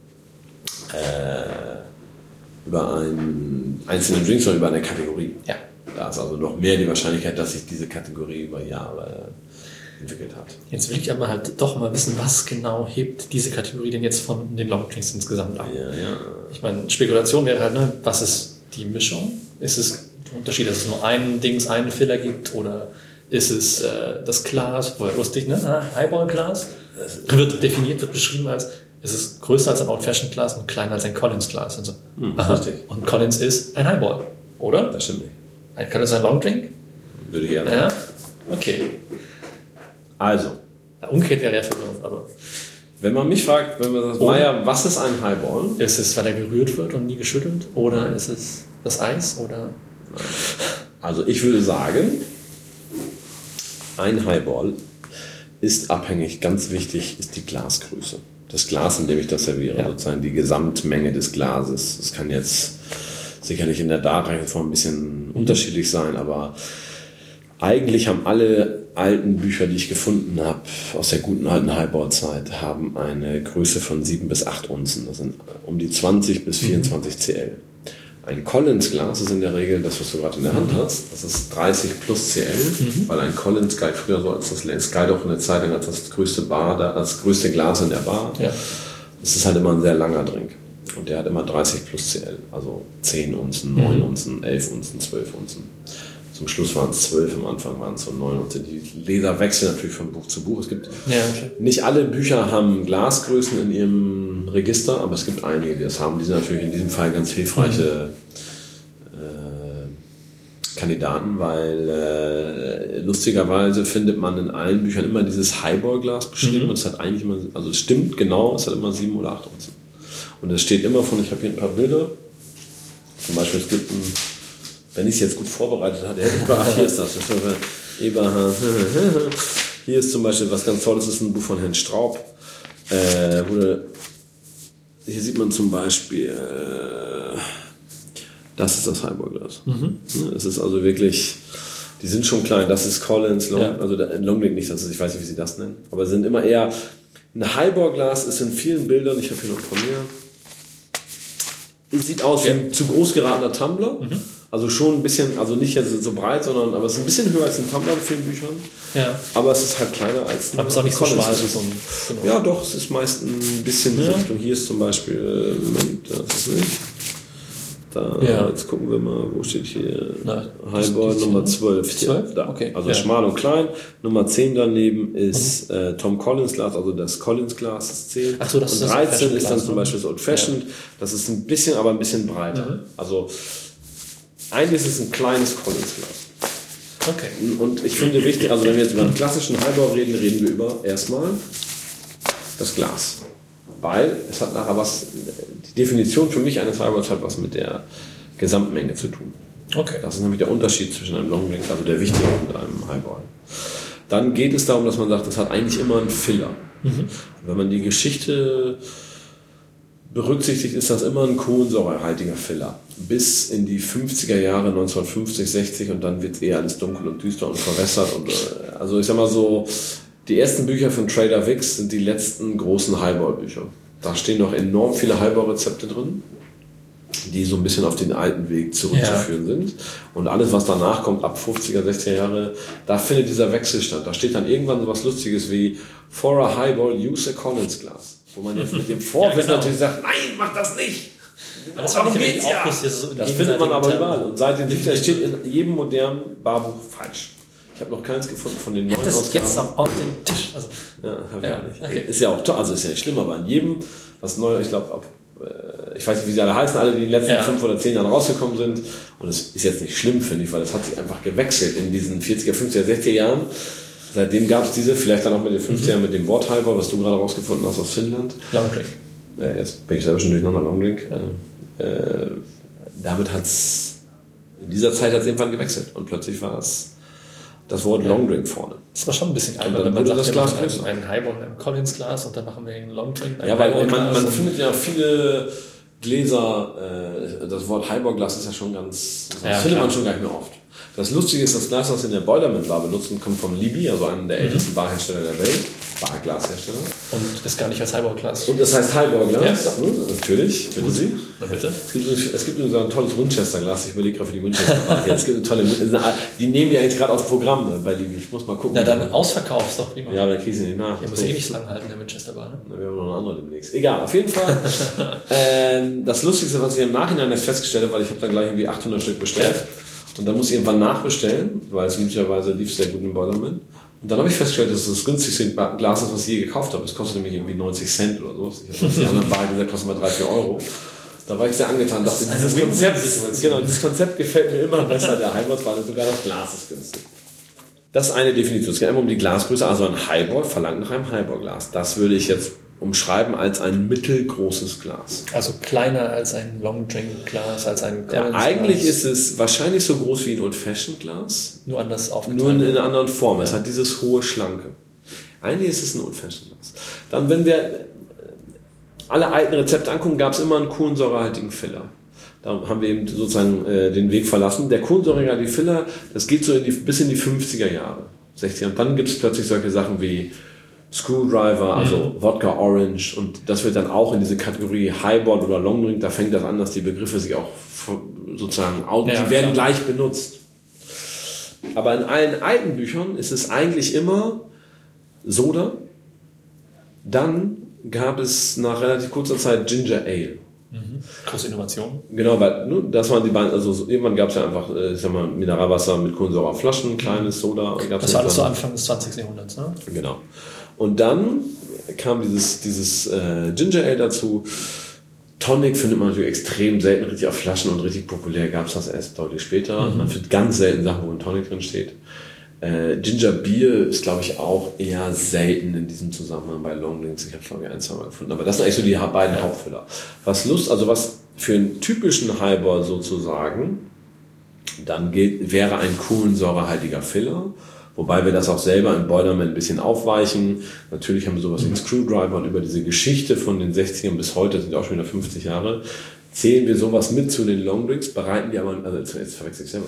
äh, über einen einzelnen Drink, sondern über eine Kategorie. Ja. Da ist also noch mehr die Wahrscheinlichkeit, dass sich diese Kategorie über Jahre entwickelt hat. Jetzt will ich aber halt doch mal wissen, was genau hebt diese Kategorie denn jetzt von den Longdrinks insgesamt ab? Ja, ja. Ich meine, Spekulation wäre halt, ne, was ist die Mischung? Ist es der Unterschied, dass es nur ein Dings, einen Filler gibt? Oder ist es äh, das Glas? Woher lustig, ne? Highball-Glas wird definiert, wird beschrieben als, es ist größer als ein Old-Fashioned-Glas und kleiner als ein Collins-Glas. Und, so. hm, und Collins ist ein Highball, oder? Das stimmt nicht. Kann das ein Longdrink? Würde ich gerne. Ja, okay. Also. Umgekehrt wäre ja verwirrend, aber. Wenn man mich fragt, wenn man sagt, Meier, was ist ein Highball? Ist es, weil er gerührt wird und nie geschüttelt? Oder ist es das Eis? Oder? Also ich würde sagen, ein Highball ist abhängig, ganz wichtig, ist die Glasgröße. Das Glas, in dem ich das serviere, ja. sozusagen die Gesamtmenge des Glases. Das kann jetzt sicherlich in der Darreichungsform ein bisschen unterschiedlich sein, aber eigentlich haben alle alten Bücher, die ich gefunden habe, aus der guten alten Highball-Zeit, haben eine Größe von sieben bis acht Unzen. Das sind um die zwanzig bis vierundzwanzig Cl. Ein Collins-Glas ist in der Regel das, was du gerade in der Hand hast. Das ist dreißig plus Cl, mhm. weil ein Collins galt früher so als das, es galt auch in der Zeit lang als das größte Bar, das größte Glas in der Bar. Ja. Das ist halt immer ein sehr langer Drink. Und der hat immer dreißig plus Cl, also zehn Unzen, neun mhm. Unzen, elf Unzen, zwölf Unzen. Zum Schluss waren es zwölf, am Anfang waren es so neun Unzen. Die Leser wechseln natürlich von Buch zu Buch. Es gibt ja, okay. Nicht alle Bücher haben Glasgrößen in ihrem Register, aber es gibt einige, die das haben. Die sind natürlich in diesem Fall ganz hilfreiche äh, Kandidaten, weil äh, lustigerweise findet man in allen Büchern immer dieses Highball-Glas beschrieben. Mhm. Und es hat eigentlich immer, also es stimmt genau, es hat immer sieben oder acht Unzen. Und es steht immer von, ich habe hier ein paar Bilder. Zum Beispiel, es gibt ein, wenn ich es jetzt gut vorbereitet hatte, ach, hier ist das. Eberhard. Hier ist zum Beispiel was ganz Tolles, das ist ein Buch von Herrn Straub. Äh, wurde, hier sieht man zum Beispiel, äh, das ist das Highball-Glas. Mhm. Es ist also wirklich, die sind schon klein. Das ist Collins, Long, ja. also der Longdrink nicht, das ist, ich weiß nicht, wie sie das nennen, aber sind immer eher, ein Highball-Glas ist in vielen Bildern, ich habe hier noch von mir, es sieht aus wie ein zu groß geratener Tumbler. Mhm. Also schon ein bisschen, also nicht jetzt so breit, sondern aber es ist ein bisschen höher als ein Tumbler in vielen Büchern. Ja. Aber es ist halt kleiner als ein. Aber es ist auch nicht so schmal. So ein, genau. Ja, doch, es ist meist ein bisschen ja. Richtung. Hier ist zum Beispiel, Moment, das ist nicht. Da, ja. Jetzt gucken wir mal, wo steht hier? Na, Highball Nummer zwölf. zwölf? Da. Okay. Also ja. schmal und klein. Nummer zehn daneben ist mhm. äh, Tom Collins Glas, also das Collins Glas ist zehn. Ach so, das und ist dreizehn ist dann zum Beispiel das Old Fashioned. Ja. Das ist ein bisschen, aber ein bisschen breiter. Mhm. Also eigentlich ist es ein kleines Collins Glas. Okay. Und ich finde wichtig, also wenn wir jetzt über einen klassischen Highball reden, reden wir über erstmal das Glas. Weil es hat nachher was, die Definition für mich eines Highballs hat was mit der Gesamtmenge zu tun. Okay. Das ist nämlich der Unterschied zwischen einem Longdrink, also der wichtige, und einem Highball. Dann geht es darum, dass man sagt, das hat eigentlich immer einen Filler. Mhm. Wenn man die Geschichte berücksichtigt, ist das immer ein kohlensäurehaltiger Filler. Bis in die fünfziger Jahre, neunzehnhundertfünfzig, sechzig, und dann wird eher alles dunkel und düster und verwässert. Und, also ich sag mal so, die ersten Bücher von Trader Vic's sind die letzten großen Highball-Bücher. Da stehen noch enorm viele Highball-Rezepte drin, die so ein bisschen auf den alten Weg zurückzuführen ja. sind. Und alles, was danach kommt, ab fünfziger, sechziger Jahre, da findet dieser Wechsel statt. Da steht dann irgendwann so was Lustiges wie For a Highball, use a Collins Glass. Wo man jetzt mit dem Vorwurf ja, genau. natürlich sagt, nein, mach das nicht! Das, das, geht's ja. nicht, das, so das findet man aber überall. Und seitdem steht in jedem modernen Barbuch falsch. Ich habe noch keins gefunden von den neuen. Das ist jetzt noch auf den Tisch. Also, ja, habe ich ja, nicht. Okay. Ist ja auch toll, also ist ja nicht schlimm, aber an jedem, was neu, ich glaube, ab, äh, ich weiß nicht, wie sie alle heißen, alle, die in den letzten ja. fünf oder zehn Jahren rausgekommen sind. Und es ist jetzt nicht schlimm, finde ich, weil das hat sich einfach gewechselt in diesen vierziger, fünfziger, sechziger Jahren. Seitdem gab es diese, vielleicht dann auch mit den fünfzigern, mhm. mit dem Wort Highball, was du gerade rausgefunden hast aus Finnland. Longdrink. Ja, jetzt bin ich selber schon durcheinander, Longdrink. Ja. Äh, damit hat es, in dieser Zeit hat es irgendwann gewechselt. Und plötzlich war es das Wort ja. Longdrink vorne. Das war schon ein bisschen albern, wenn man sagt, das Glas ein, ein Highball in einem Collins Glas und dann machen wir einen Longdrink. Ja, weil man, man findet ja viele Gläser, äh, das Wort Highball Glas ist ja schon ganz, das ja, findet klar. man schon gar nicht mehr oft. Das Lustige ist, das Glas, was in der Boilerman Bar benutzen, kommt vom Libi, also einem der ältesten mhm. Barhersteller der Welt. Barglashersteller. Und ist gar nicht als Highball-Glas. Und das heißt Highball-Glas, ja. natürlich, bitte Sie. Na bitte. Es gibt, es gibt so ein tolles Winchester-Glas, ich überlege gerade für die Winchester-Bar. Es gibt eine tolle, die nehmen die eigentlich gerade aus Programm bei Libi, ich muss mal gucken. Na dann ausverkaufst doch lieber. Ja, da kriegen Sie nicht nach. Der muss eh nicht lang halten, der Winchester-Bar, ne? Na, wir haben noch eine andere demnächst. Egal, auf jeden Fall. ähm, das Lustigste, was ich im Nachhinein festgestellt habe, weil ich habe dann gleich irgendwie achthundert Stück bestellt. Ja. Und dann muss ich irgendwann nachbestellen, weil es möglicherweise lief sehr gut in Boilerman. Und dann habe ich festgestellt, dass es das günstigste Glas ist, was ich je gekauft habe. Es kostet nämlich irgendwie neunzig Cent oder so. Ich habe die anderen Bar gesagt, kostet mal drei, vier Euro. Da war ich sehr angetan. Dachte, dieses Konzept, genau, dieses Konzept gefällt mir immer besser. Der Highball war sogar das Glas ist günstig. Das ist eine Definition. Es geht einfach um die Glasgröße. Also ein Highball verlangt nach einem Highballglas. Das würde ich jetzt umschreiben als ein mittelgroßes Glas. Also kleiner als ein Long-Drink-Glas, als ein Ja, eigentlich ist es wahrscheinlich so groß wie ein Old-Fashioned-Glas. Nur anders aufgeteilt. Nur in einer anderen Form. Es hat dieses hohe, schlanke. Eigentlich ist es ein Old-Fashioned-Glas. Dann, wenn wir alle alten Rezepte angucken, gab es immer einen kohlensäurehaltigen Filler. Da haben wir eben sozusagen äh, den Weg verlassen. Der kohlensäurehaltige Filler, das geht so in die, bis in die fünfziger Jahre, sechziger. Und dann gibt es plötzlich solche Sachen wie Screwdriver, also mhm. Wodka Orange, und das wird dann auch in diese Kategorie Highball oder Longdrink, da fängt das an, dass die Begriffe sich auch sozusagen, ja, die werden klar. gleich benutzt. Aber in allen alten Büchern ist es eigentlich immer Soda, dann gab es nach relativ kurzer Zeit Ginger Ale. Mhm. Große Innovation. Genau, weil ne, das waren die beiden, also irgendwann gab es ja einfach, ich sag mal, Mineralwasser mit Kohlensäureflaschen, kleines Soda. Und das war alles so Anfang des zwanzigsten Jahrhunderts, ne? Genau. Und dann kam dieses, dieses äh, Ginger Ale dazu. Tonic findet man natürlich extrem selten richtig auf Flaschen und richtig populär gab es das erst deutlich später. Mhm. Man findet ganz selten Sachen, wo ein Tonic drin steht. Äh, Ginger Beer ist, glaube ich, auch eher selten in diesem Zusammenhang bei Longdrinks. Ich habe glaube ich ein, zwei Mal gefunden. Aber das sind eigentlich so die beiden ja. Hauptfüller. Was Lust, also was für einen typischen Highball sozusagen, dann gilt, wäre ein kohlensäurehaltiger Filler. Wobei wir das auch selber im Boilerman ein bisschen aufweichen. Natürlich haben wir sowas wie einen Screwdriver und über diese Geschichte von den sechzigern bis heute, sind auch schon wieder fünfzig Jahre, zählen wir sowas mit zu den Longdrinks, bereiten die aber, also jetzt verwechsel ich selber.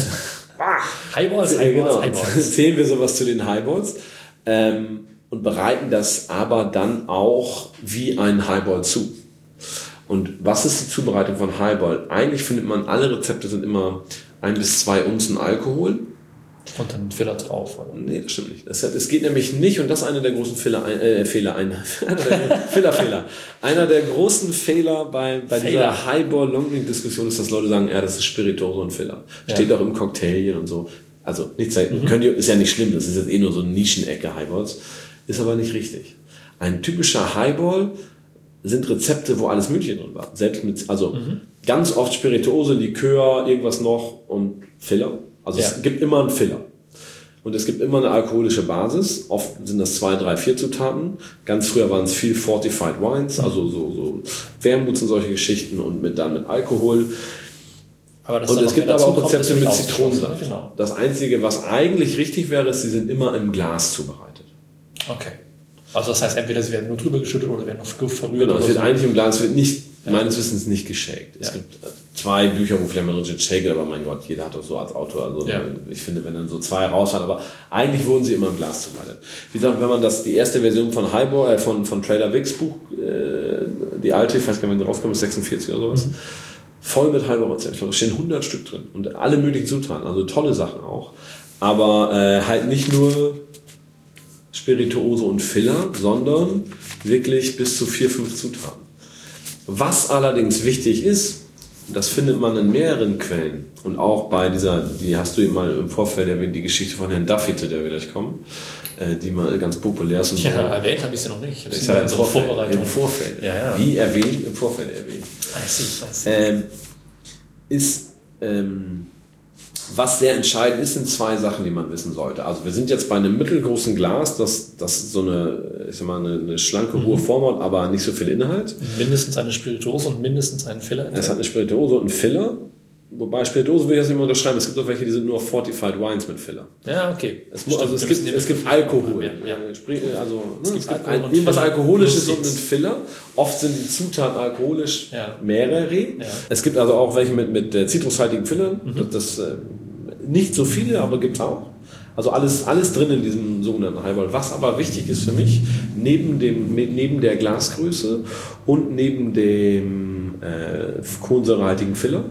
Highballs, Highballs, Highballs. Zählen wir sowas zu den Highballs ähm, und bereiten das aber dann auch wie ein Highball zu. Und was ist die Zubereitung von Highball? Eigentlich findet man, alle Rezepte sind immer ein bis zwei Unzen Alkohol. Und dann Filler drauf, oder? Nee, das stimmt nicht. Das, das geht nämlich nicht, und das ist einer der großen Fehler, äh, Fehler, ein, einer der Fehlerfehler. Einer der großen Fehler bei, bei dieser Highball-Longdrink-Diskussion ist, dass Leute sagen, ja, das ist Spirituose und Filler. Steht ja. auch im Cocktail und so. Also, nichts, mhm. könnt ihr, ist ja nicht schlimm, das ist jetzt eh nur so eine Nischenecke Highballs. Ist aber nicht richtig. Ein typischer Highball sind Rezepte, wo alles Mögliche drin war. Selbst mit, also, mhm. ganz oft Spirituose, Likör, irgendwas noch und Filler. Also ja. es gibt immer einen Filler. Und es gibt immer eine alkoholische Basis. Oft sind das zwei, drei, vier Zutaten. Ganz früher waren es viel Fortified Wines, also so, so Wermuts und solche Geschichten und mit, dann mit Alkohol. Aber das und es gibt aber auch Rezepte mit Zitronensaft. Genau. Das Einzige, was eigentlich richtig wäre, ist, sie sind immer im Glas zubereitet. Okay. Also das heißt, entweder sie werden nur drüber geschüttet oder werden noch verrührt. Genau, es wird so. eigentlich im Glas, es wird nicht, ja. meines Wissens nicht geshakt. Es ja. gibt zwei Bücher, wo vielleicht mal drin steht shake, aber mein Gott, jeder hat doch so als Autor, also ja. ich finde, wenn dann so zwei raus hat, aber eigentlich wurden sie immer im Glas zubereitet. Wie gesagt, wenn man das, die erste Version von Highball, äh, von, von Trader Vic's Buch, äh, die alte, ich weiß gar nicht, wenn draufkommt, ist sechsundvierzig oder sowas, mhm. voll mit Highball-Rezepten. Ich glaube, da stehen hundert Stück drin und alle möglichen Zutaten, also tolle Sachen auch. Aber äh, halt nicht nur Spirituose und Filler, sondern wirklich bis zu vier, fünf Zutaten. Was allerdings wichtig ist, das findet man in mehreren Quellen und auch bei dieser, die hast du eben mal im Vorfeld erwähnt, die Geschichte von Herrn Duffy, zu der wir gleich kommen, äh, die mal ganz populär ist. Und ja, so. erwähnt habe ich sie noch nicht. Ich habe es im Vorfeld, im Vorfeld. Ja, ja. Wie erwähnt, im Vorfeld erwähnt. I see, I see. Ähm, ist, ähm, was sehr entscheidend ist, sind zwei Sachen, die man wissen sollte. Also wir sind jetzt bei einem mittelgroßen Glas, das, das so eine, ich sag mal, eine, eine schlanke, mhm. hohe Form hat, aber nicht so viel Inhalt. Mindestens eine Spirituose und mindestens einen Filler. Es hat eine Spirituose und einen Filler. Wobei Spirituose will ich das nicht mehr unterschreiben. Es gibt auch welche, die sind nur auf Fortified Wines mit Filler. Ja, okay. Es, muss, also es, gibt, es gibt Alkohol. Ja, ja. Also ne, es gibt Alkohol ein, irgendwas Alkoholisches und einen Filler. Oft sind die Zutaten alkoholisch, ja. mehrere. Ja. Es gibt also auch welche mit, mit zitrushaltigen Fillern. Mhm. Das, das, nicht so viele, aber gibt es auch. Also alles, alles drin in diesem sogenannten Highball. Was aber wichtig ist für mich, neben, dem, neben der Glasgröße und neben dem äh, kohlensäurehaltigen Filler,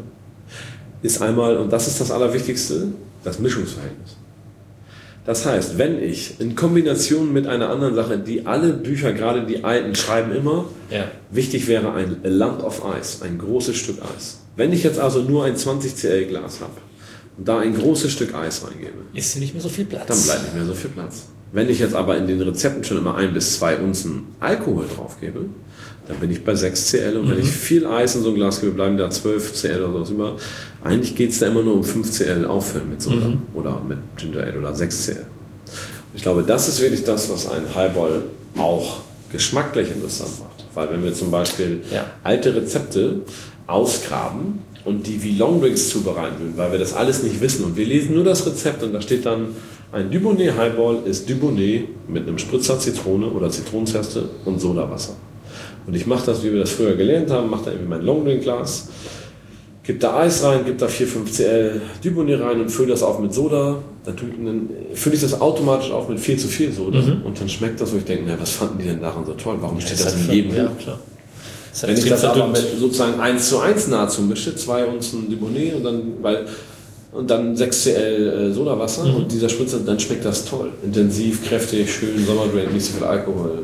ist einmal, und das ist das Allerwichtigste, das Mischungsverhältnis. Das heißt, wenn ich in Kombination mit einer anderen Sache, die alle Bücher, gerade die alten, schreiben immer, ja. wichtig wäre ein a lump of ice, ein großes Stück Eis. Wenn ich jetzt also nur ein zwanzig Zentiliter Glas habe und da ein großes Stück Eis reingebe, ist nicht mehr so viel Platz. Dann bleibt nicht mehr so viel Platz. Wenn ich jetzt aber in den Rezepten schon immer ein bis zwei Unzen Alkohol draufgebe, dann bin ich bei sechs Zentiliter. Und mhm. wenn ich viel Eis in so ein Glas gebe, bleiben da zwölf Zentiliter oder sowas über. Eigentlich geht es da immer nur um fünf Zentiliter auffüllen mit Soda mhm. oder mit Ginger Ale oder sechs Zentiliter. Ich glaube, das ist wirklich das, was ein Highball auch geschmacklich interessant macht. Weil wenn wir zum Beispiel Ja. alte Rezepte ausgraben und die wie Longdrinks zubereiten würden, weil wir das alles nicht wissen und wir lesen nur das Rezept und da steht dann, ein Dubonnet Highball ist Dubonnet mit einem Spritzer Zitrone oder Zitronenzeste und Sodawasser. Und ich mache das, wie wir das früher gelernt haben, mache da irgendwie mein Longdrink-Glas, gebe da Eis rein, gebe da vier fünf Zentiliter Dubonnet rein und fülle das auf mit Soda. Dann, dann fülle ich das automatisch auf mit viel zu viel Soda. Mhm. Und dann schmeckt das, wo ich denke, na, was fanden die denn daran so toll? Warum steht ist das halt in jedem ja, Buch? klar. Ist halt Wenn ich extrem das aber verdünnt. mit sozusagen eins zu eins nahezu mische, zwei Unzen Dubonnet und dann, weil, und dann sechs Zentiliter Sodawasser Mhm. und dieser Spritzer, dann schmeckt das toll. Intensiv, kräftig, schön, Sommerdrink, nicht so viel Alkohol.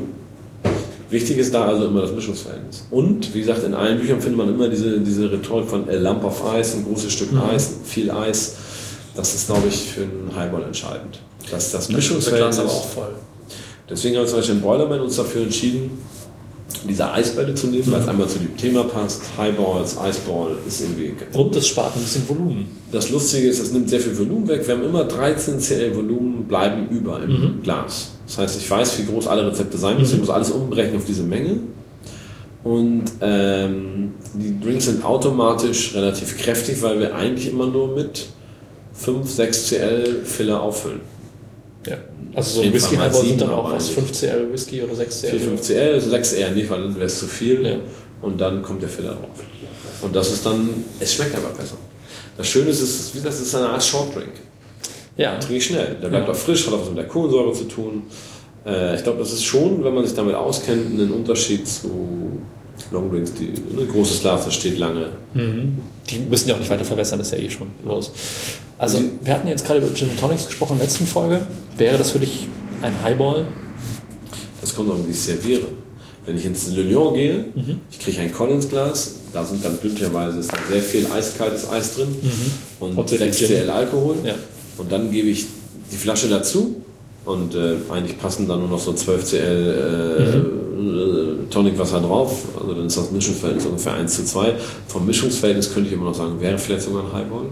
Wichtig ist da also immer das Mischungsverhältnis. Und, wie gesagt, in allen Büchern findet man immer diese, diese Rhetorik von a lump of ice, ein großes Stück Mhm. Eis, viel Eis. Das ist, glaube ich, für einen Highball entscheidend. Dass das Das Glas Mischungsverhältnis... aber auch voll. Deswegen haben wir zum Beispiel in Boilerman uns dafür entschieden, diese Eisbälle zu nehmen, weil es einmal zu dem Thema passt. Highballs, Eisball ist irgendwie... Und es spart ein bisschen Volumen. Das Lustige ist, es nimmt sehr viel Volumen weg. Wir haben immer dreizehn Zentiliter Volumen bleiben über im Mhm. Glas. Das heißt, ich weiß, wie groß alle Rezepte sein müssen. Ich muss alles umbrechen auf diese Menge. Und ähm, die Drinks sind automatisch relativ kräftig, weil wir eigentlich immer nur mit fünf, sechs Zentiliter Filler auffüllen. Ja. Also so ein Jeden Fall Whisky mal Highball sind sieben, dann auch aber was eigentlich. fünf Zentiliter Whisky oder sechs vier, Zentiliter. fünf Zentiliter, also sechs eher nicht, weil dann wäre es zu viel. Ja. Und dann kommt der Filler drauf. Und das ist dann, es schmeckt aber besser. Das Schöne ist, es ist, wie gesagt, es ist eine Art Shortdrink. Ja. Trinke ich schnell. Der bleibt Ja. auch frisch, hat auch was mit der Kohlensäure zu tun. Äh, ich glaube, das ist schon, wenn man sich damit auskennt, ein Unterschied zu Longdrinks. Die, ein großes Glas, das steht lange. Mhm. Die müssen ja auch nicht weiter verwässern, das ist ja eh schon los. Also, wir hatten jetzt gerade über Gin Tonics gesprochen in der letzten Folge. Wäre das für dich ein Highball? Das kommt auch, wie ich es serviere. Wenn ich ins Le Lion gehe, Mhm. ich kriege ein Collins-Glas, da sind dann glücklicherweise ist da sehr viel eiskaltes Eis drin und Hauptsächlich sechs Gin. Zentiliter Alkohol. Ja. Und dann gebe ich die Flasche dazu und äh, eigentlich passen dann nur noch so zwölf Zentiliter äh, äh, Tonicwasser drauf. Also dann ist das Mischungsverhältnis ungefähr eins zu zwei. Vom Mischungsverhältnis könnte ich immer noch sagen, wäre vielleicht sogar ein Highball.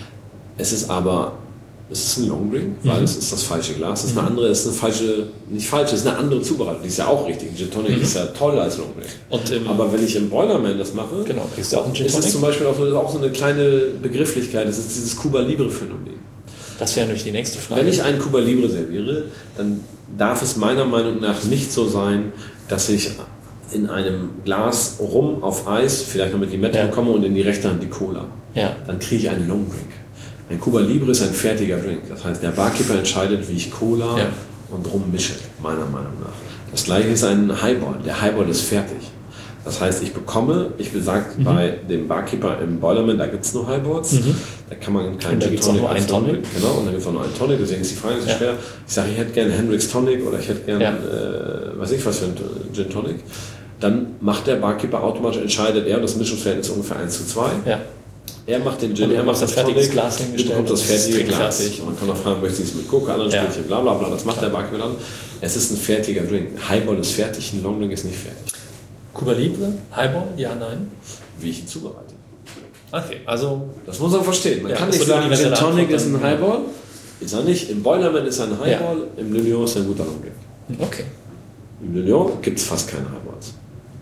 Es ist aber, es ist ein Longdrink, weil Mhm. es ist das falsche Glas. Es ist eine andere, es ist eine falsche, nicht falsche, es ist eine andere Zubereitung. Die ist ja auch richtig. Ein Gin Tonic Mhm. ist ja toll als Longdrink. Und im, Aber wenn ich im Boilerman das mache, genau, kriegst du auch einen Gin ist es Tonic? zum Beispiel auch so, auch so eine kleine Begrifflichkeit. Das ist dieses Cuba Libre Phänomen. Das wäre nämlich die nächste Frage. Wenn ich einen Cuba Libre serviere, dann darf es meiner Meinung nach nicht so sein, dass ich in einem Glas Rum auf Eis, vielleicht noch mit Limette Ja. bekomme und in die rechte Hand die Cola. Ja. Dann kriege ich einen Longdrink. Ein Cuba Libre ist ein fertiger Drink. Das heißt, der Barkeeper entscheidet, wie ich Cola Ja. und Rum mische, meiner Meinung nach. Das gleiche ist ein Highball. Der Highball ist fertig. Das heißt, ich bekomme, ich besage Mhm. bei dem Barkeeper im Boilerman, da gibt es nur Highballs. Mhm. Da kann man keinen Und da Gin gibt's auch nur als einen Tonic. Longdrink- Genau, und da gibt es auch nur einen Tonic, deswegen ist die Frage nicht so Ja. schwer. Ich sage, ich hätte gerne Hendrix Tonic oder ich hätte gerne, Ja. äh, weiß ich was für ein Gin Tonic. Dann macht der Barkeeper automatisch, entscheidet er, und das Mischungsverhältnis ist ungefähr eins zu zwei. Ja. Er macht den Gin, Und du er macht bekommst das ein fertiges Tonic, Glas du hingestellt bekommst das und es ist fertige Glas. trinkfertig. Und man kann auch fragen, möchtest du es mit Coke, anderen Ja. Spielchen, bla bla bla. Das macht der Barkeeper dann. Es ist ein fertiger Drink. Highball ist fertig, ein Longdrink ist nicht fertig. Cuba Libre? Highball? Ja, nein? Wie ich ihn zubereite. Okay, also Das muss man verstehen. Man Ja, kann das nicht ist so eine sagen, Gin universelle Tonic Antwort ist ein dann, ja. Highball. Ist er nicht. Im Boilerman ist er ein Highball, im Le Lion ist er ein guter Longdrink. okay. Im Le Lion gibt es fast keine Highballs.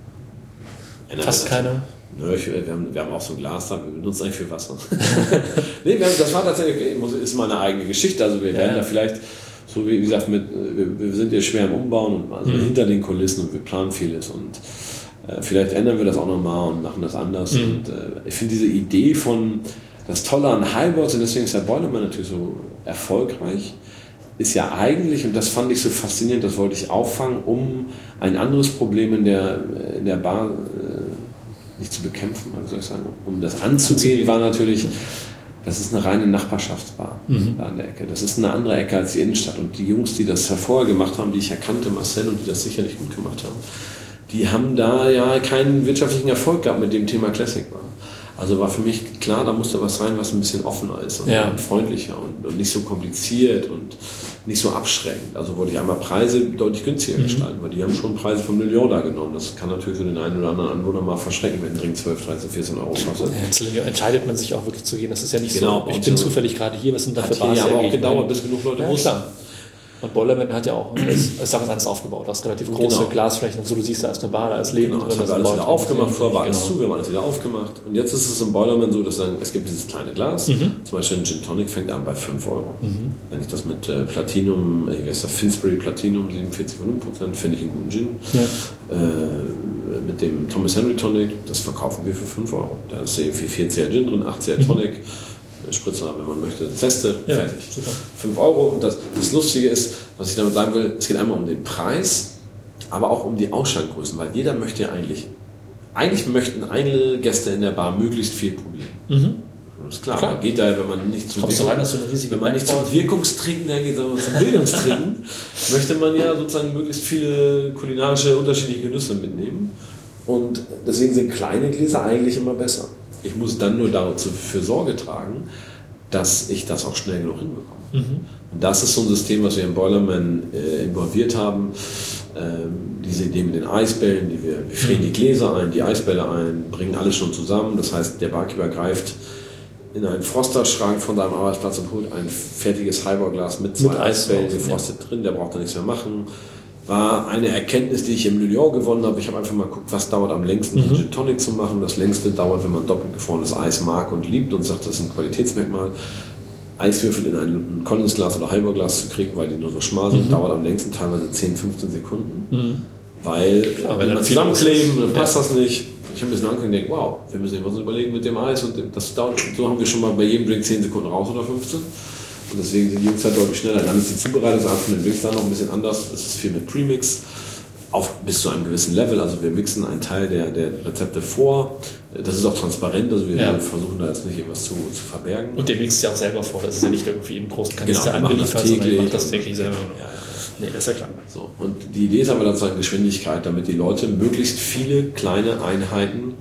Fast keine. Nö, ich, wir, haben, wir haben auch so ein Glas da, wir benutzen eigentlich für Wasser. nee, wir haben, das war tatsächlich, muss- ist mal eine eigene Geschichte. Also wir werden Ja. da vielleicht, so wie gesagt, mit, wir, wir sind ja schwer im Umbbauen und also Mhm. hinter den Kulissen und wir planen vieles und äh, vielleicht ändern wir das auch nochmal und machen das anders. Mhm. Und äh, ich finde diese Idee von, das Tolle an Highballs, und deswegen ist der Boilerman natürlich so erfolgreich, ist ja eigentlich, und das fand ich so faszinierend, das wollte ich auffangen, um ein anderes Problem in der, in der Bar äh, nicht zu bekämpfen, wie soll ich sagen, um das anzugehen, war natürlich, das ist eine reine Nachbarschaftsbar Mhm. da an der Ecke. Das ist eine andere Ecke als die Innenstadt. Und die Jungs, die das vorher gemacht haben, die ich erkannte, Marcel, und die das sicherlich gut gemacht haben, die haben da ja keinen wirtschaftlichen Erfolg gehabt mit dem Thema Classic Bar. Also war für mich klar, da musste was rein, was ein bisschen offener ist und, Ja. und freundlicher und, und nicht so kompliziert und nicht so abschreckend. Also wollte ich einmal Preise deutlich günstiger Mhm. gestalten, weil die haben schon Preise vom Million da genommen. Das kann natürlich für den einen oder anderen Anwohner mal verschrecken, wenn ein Drink zwölf, dreizehn, vierzehn Euro kostet. Ja, zu Lyon entscheidet man sich auch wirklich zu gehen. Das ist ja nicht Genau, so, ich und bin so- zufällig gerade hier, was sind da für Hat hier Bars? ja aber auch hergegeben? gedauert, bis genug Leute Ja, wussten. klar. Und Boilerman hat ja auch, ist, ist damals alles aufgebaut. Du hast relativ große Genau. Glasflächen und so, du siehst, da ist eine Bar, da ist Leben Genau, das drin. haben wir alles wieder aufgemacht, vorher war alles genau. zu, wir haben alles wieder aufgemacht. Und jetzt ist es im Boilerman so, dass sagen, es gibt dieses kleine Glas, Mhm. zum Beispiel ein Gin Tonic fängt an bei fünf Euro. Mhm. Wenn ich das mit äh, Platinum, äh, wie heißt das, Finsbury Platinum, siebenundvierzig Komma null Prozent, finde ich einen guten Gin. Ja. Äh, mit dem Thomas Henry Tonic, das verkaufen wir für fünf Euro. Da ist irgendwie vier C L Gin drin, acht C L Tonic. Mhm. Spritzer, wenn man möchte, Zeste, Ja, fertig. super. fünf Euro. Und das, das Lustige ist, was ich damit sagen will, es geht einmal um den Preis, aber auch um die Ausschenkgrößen, weil jeder möchte ja eigentlich, eigentlich möchten einige Gäste in der Bar möglichst viel probieren. Mhm. Das ist klar, Klar. geht da, wenn man nicht zum, Kommst du Wirkung- rein, hast du eine riesige wenn man nicht zum Backboard. Wirkungstrinken, dann geht sondern zum Bildungstrinken, möchte man ja sozusagen möglichst viele kulinarische unterschiedliche Genüsse mitnehmen. Und deswegen sind kleine Gläser eigentlich immer besser. Ich muss dann nur dafür Sorge tragen, dass ich das auch schnell genug hinbekomme. Mhm. Und das ist so ein System, was wir im Boilerman äh, involviert haben. Ähm, diese Idee mit den Eisbällen, die wir, wir frieren die Gläser ein, die Eisbälle ein, bringen alles schon zusammen. Das heißt, der Barkeeper greift in einen Frosterschrank von seinem Arbeitsplatz und holt ein fertiges Highball-Glas mit zwei Mit Eis Eisbällen drauf, gefrostet drin, der braucht da nichts mehr machen. War eine Erkenntnis, die ich im Lyon gewonnen habe. Ich habe einfach mal geguckt, was dauert am längsten, Mhm. einen Gin Tonic zu machen. Das längste dauert, wenn man doppelt gefrorenes Eis mag und liebt und sagt, das ist ein Qualitätsmerkmal. Eiswürfel in ein Collins-Glas oder Highball-Glas zu kriegen, weil die nur so schmal sind, Mhm. dauert am längsten teilweise zehn, fünfzehn Sekunden. Mhm. Weil, Klar, wenn wenn man dann viel zusammenkleben, los ist. dann passt Ja. das nicht. Ich habe mir das angeguckt und denke, wow, wir müssen uns überlegen mit dem Eis und dem, das dauert, so haben wir schon mal bei jedem Drink zehn Sekunden raus oder fünfzehn. Und deswegen sind die Jungs halt deutlich schneller. Dann ist die Zubereitungsart von den Drinks dann noch ein bisschen anders. Es ist viel mit Premix. Auf bis zu einem gewissen Level. Also wir mixen einen Teil der, der Rezepte vor. Das ist auch transparent. Also wir Ja. versuchen da jetzt nicht irgendwas zu, zu verbergen. Und der mixt ja auch selber vor. Das ist ja nicht irgendwie im großen Genau, Kanister wir machen das angeliefert, sondern täglich. macht das täglich selber. Ja, ja. Nee, das ist ja klar. So. Und die Idee ist aber dann sozusagen Geschwindigkeit, damit die Leute möglichst viele kleine Einheiten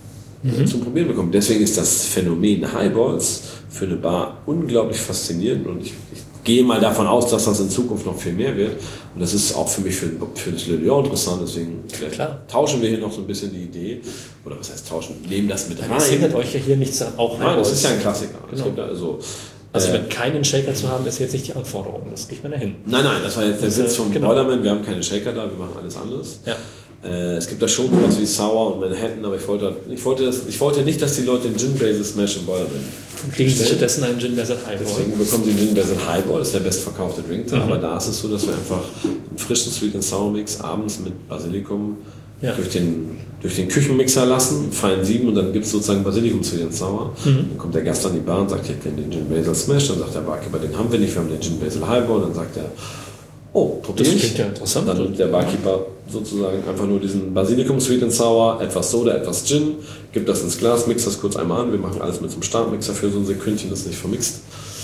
äh, zum Probieren bekommen. Deswegen ist das Phänomen Highballs für eine Bar unglaublich faszinierend und ich, ich gehe mal davon aus, dass das in Zukunft noch viel mehr wird. Und das ist auch für mich für, für das Le Lion interessant, deswegen vielleicht Klar. tauschen wir hier noch so ein bisschen die Idee. Oder was heißt tauschen? Nehmen das mit rein. Es hindert euch ja hier nichts an, auch Nein, das Highballs. ist ja ein Klassiker. Es Genau. gibt also, Also äh, wenn keinen Shaker zu haben, ist jetzt nicht die Anforderung. Das kriegt man ja hin. Nein, nein, das war jetzt der Das, Witz äh, vom genau. Boilerman. Wir haben keine Shaker da, wir machen alles anders. Ja. Äh, es gibt da schon sowas wie Sour und Manhattan, aber ich wollte, ich wollte, das, ich wollte nicht, dass die Leute den Gin Basil Smash im Boilerman Kriegen Sie bestellen. stattdessen einen Gin Desert Highball. Deswegen bekommen sie den Gin Basil Highball, das ist der bestverkaufte Drink. Mhm. Aber da ist es so, dass wir einfach einen frischen Sweet and Sour Mix abends mit Basilikum Ja. durch, den, durch den Küchenmixer lassen, fein sieben und dann gibt es sozusagen Basilikum Sweet and Sour. Mhm. Dann kommt der Gast an die Bar und sagt, ich hätte gerne den Gin Basil Smash. Dann sagt der Barkeeper, den haben wir nicht, wir haben den Gin Basil Highball. Dann sagt er, oh, probier Das ich. klingt ja interessant. Dann nimmt der Barkeeper sozusagen einfach nur diesen Basilikum Sweet and Sour, etwas Soda, etwas Gin, gibt das ins Glas, mixt das kurz einmal an. Wir machen alles mit so einem Startmixer für so ein Sekündchen, das ist nicht vermixt.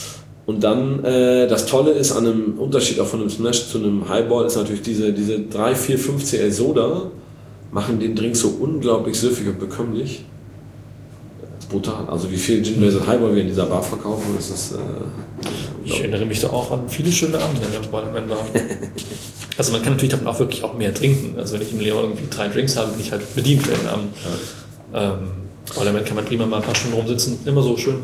Und dann, äh, das Tolle ist an einem Unterschied auch von einem Smash zu einem Highball, ist natürlich diese, diese drei, vier, fünf C L Soda machen den Drink so unglaublich süffig und bekömmlich. Das ist brutal. Also wie viel Gin Basil Highball wir in dieser Bar verkaufen, das ist... Äh, Ich erinnere mich da auch an viele schöne Abende in der Boilerman Bar. Also man kann natürlich davon auch wirklich auch mehr trinken. Also wenn ich im Leon irgendwie drei Drinks habe, bin ich halt bedient für den Abend. Ja. Ähm, Boilerman kann man prima mal ein paar Stunden rumsitzen. Immer so schön.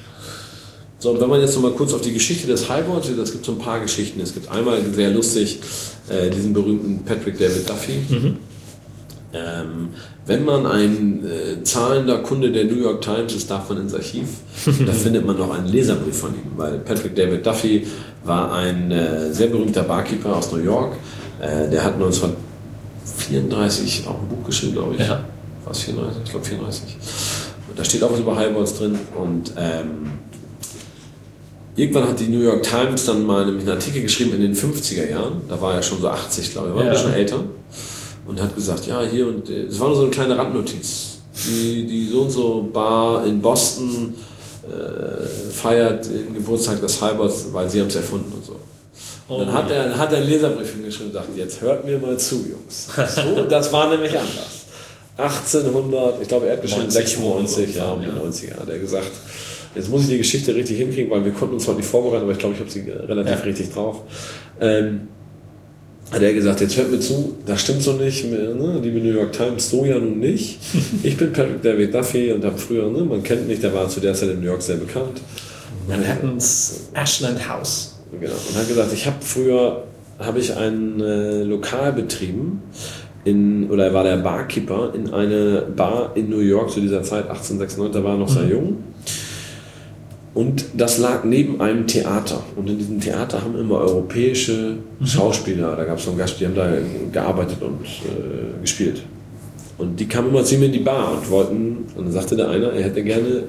So, und wenn man jetzt noch mal kurz auf die Geschichte des Highballs sieht, es gibt so ein paar Geschichten. Es gibt einmal sehr lustig äh, diesen berühmten Patrick David Duffy. Mhm. Ähm, wenn man ein äh, zahlender Kunde der New York Times ist, darf man ins Archiv. Da findet man noch einen Leserbrief von ihm, weil Patrick David Duffy war ein äh, sehr berühmter Barkeeper aus New York. Äh, der hat neunzehnhundertvierunddreißig auch ein Buch geschrieben, glaube ich. Ja. Was, vierunddreißig? Ich glaube vierunddreißig. Und da steht auch was über Highballs drin. Und ähm, irgendwann hat die New York Times dann mal einen Artikel geschrieben in den fünfziger Jahren. Da war er schon so achtzig, glaube ich, war Ja. ein bisschen älter. Und hat gesagt, ja, hier und äh, es war nur so eine kleine Randnotiz. Die, die so und so Bar in Boston äh, feiert den Geburtstag des Highballs, weil sie haben es erfunden und so. Und dann hat er, hat er einen Leserbrief hingeschrieben und gesagt, jetzt hört mir mal zu, Jungs. So, das war nämlich anders. achtzehnhundert, ich glaube, er hat geschrieben sechsundneunzig, ja, um die neunziger hat er gesagt. Jetzt muss ich die Geschichte richtig hinkriegen, weil wir konnten uns heute nicht vorbereiten, aber ich glaube, ich habe sie relativ Ja. richtig drauf. Ähm, hat er gesagt, jetzt hört mir zu, das stimmt so nicht, ne? Liebe New York Times, so ja nun nicht. Ich bin Patrick David Duffy und habe früher, ne, man kennt mich, der war zu der Zeit in New York sehr bekannt. Manhattans Ashland House. Genau. Und hat gesagt, ich habe früher habe ich ein äh, Lokal betrieben, in, oder er war der Barkeeper in eine Bar in New York zu dieser Zeit, achtzehnhundertsechsundneunzig, da war er noch sehr Mhm. jung. Und das lag neben einem Theater. Und in diesem Theater haben immer europäische Schauspieler, da gab es so einen Gast, die haben da gearbeitet und äh, gespielt. Und die kamen immer zu ihm in die Bar und wollten, und dann sagte der eine, er hätte gerne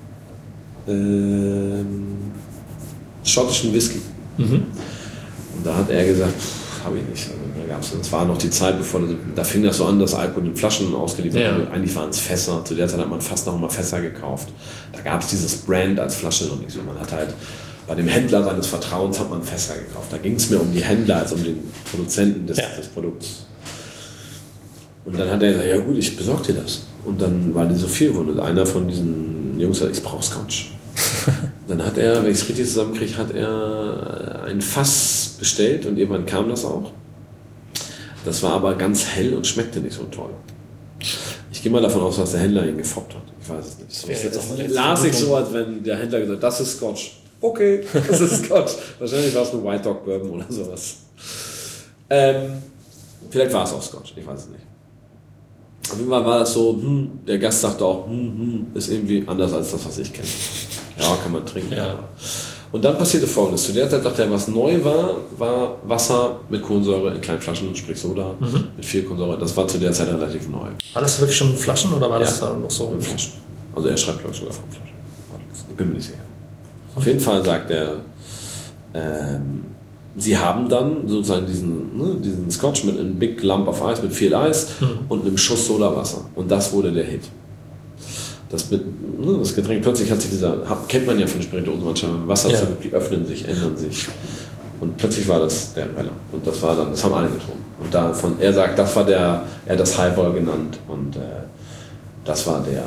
ähm, schottischen Whisky. Mhm. Und da hat er gesagt, habe ich nicht. Also, da gab's, das war noch die Zeit, bevor das, da fing das so an, dass Alkohol in Flaschen ausgeliefert Ja. wurde. Eigentlich waren es Fässer. Zu der Zeit hat man fast noch mal Fässer gekauft. Da gab es dieses Brand als Flasche noch nicht so. Man hat halt bei dem Händler seines Vertrauens hat man Fässer gekauft. Da ging es mehr um die Händler als um den Produzenten des, Ja. des Produkts. Und dann hat er gesagt, ja gut, ich besorge dir das. Und dann war die so viel und einer von diesen Jungs sagt, ich brauche Scotch. Dann hat er, wenn ich es richtig zusammenkriege, hat er ein Fass bestellt und irgendwann kam das auch. Das war aber ganz hell und schmeckte nicht so toll. Ich gehe mal davon aus, dass der Händler ihn gefoppt hat. Ich weiß es nicht. Das wäre Das, jetzt auch mal das jetzt las ich Vermutung. so, als wenn der Händler gesagt hat, das ist Scotch. Okay, das ist Scotch. Wahrscheinlich war es nur White Dog Bourbon oder sowas. Ähm, vielleicht war es auch Scotch, ich weiß es nicht. Auf jeden Fall war das so, hm, der Gast sagte auch, hm, hm, ist irgendwie anders als das, was ich kenne. Ja, kann man trinken. Ja. Und dann passierte Folgendes. Zu der Zeit dachte er, was neu war, war Wasser mit Kohlensäure in kleinen Flaschen, sprich Soda, Mhm. mit viel Kohlensäure. Das war zu der Zeit relativ neu. War das wirklich schon Flaschen oder war das Ja. dann noch so? In Flaschen. Also er schreibt, glaube ich, sogar von Flaschen. Ich bin mir nicht sicher. Auf jeden Fall sagt er, ähm, sie haben dann sozusagen diesen, ne, diesen Scotch mit einem Big Lump of Ice, mit viel Eis Mhm. und einem Schuss Sodawasser. Und das wurde der Hit. Das, mit, ne, das Getränk, plötzlich hat sich dieser, hat, kennt man ja von Spirituosen manchmal, Wasserzellen, die öffnen sich, ändern sich. Und plötzlich war das der Reller. Und das war dann, das haben alle getrunken. Und davon, er sagt, das war der, er hat das Highball genannt. Und äh, das war der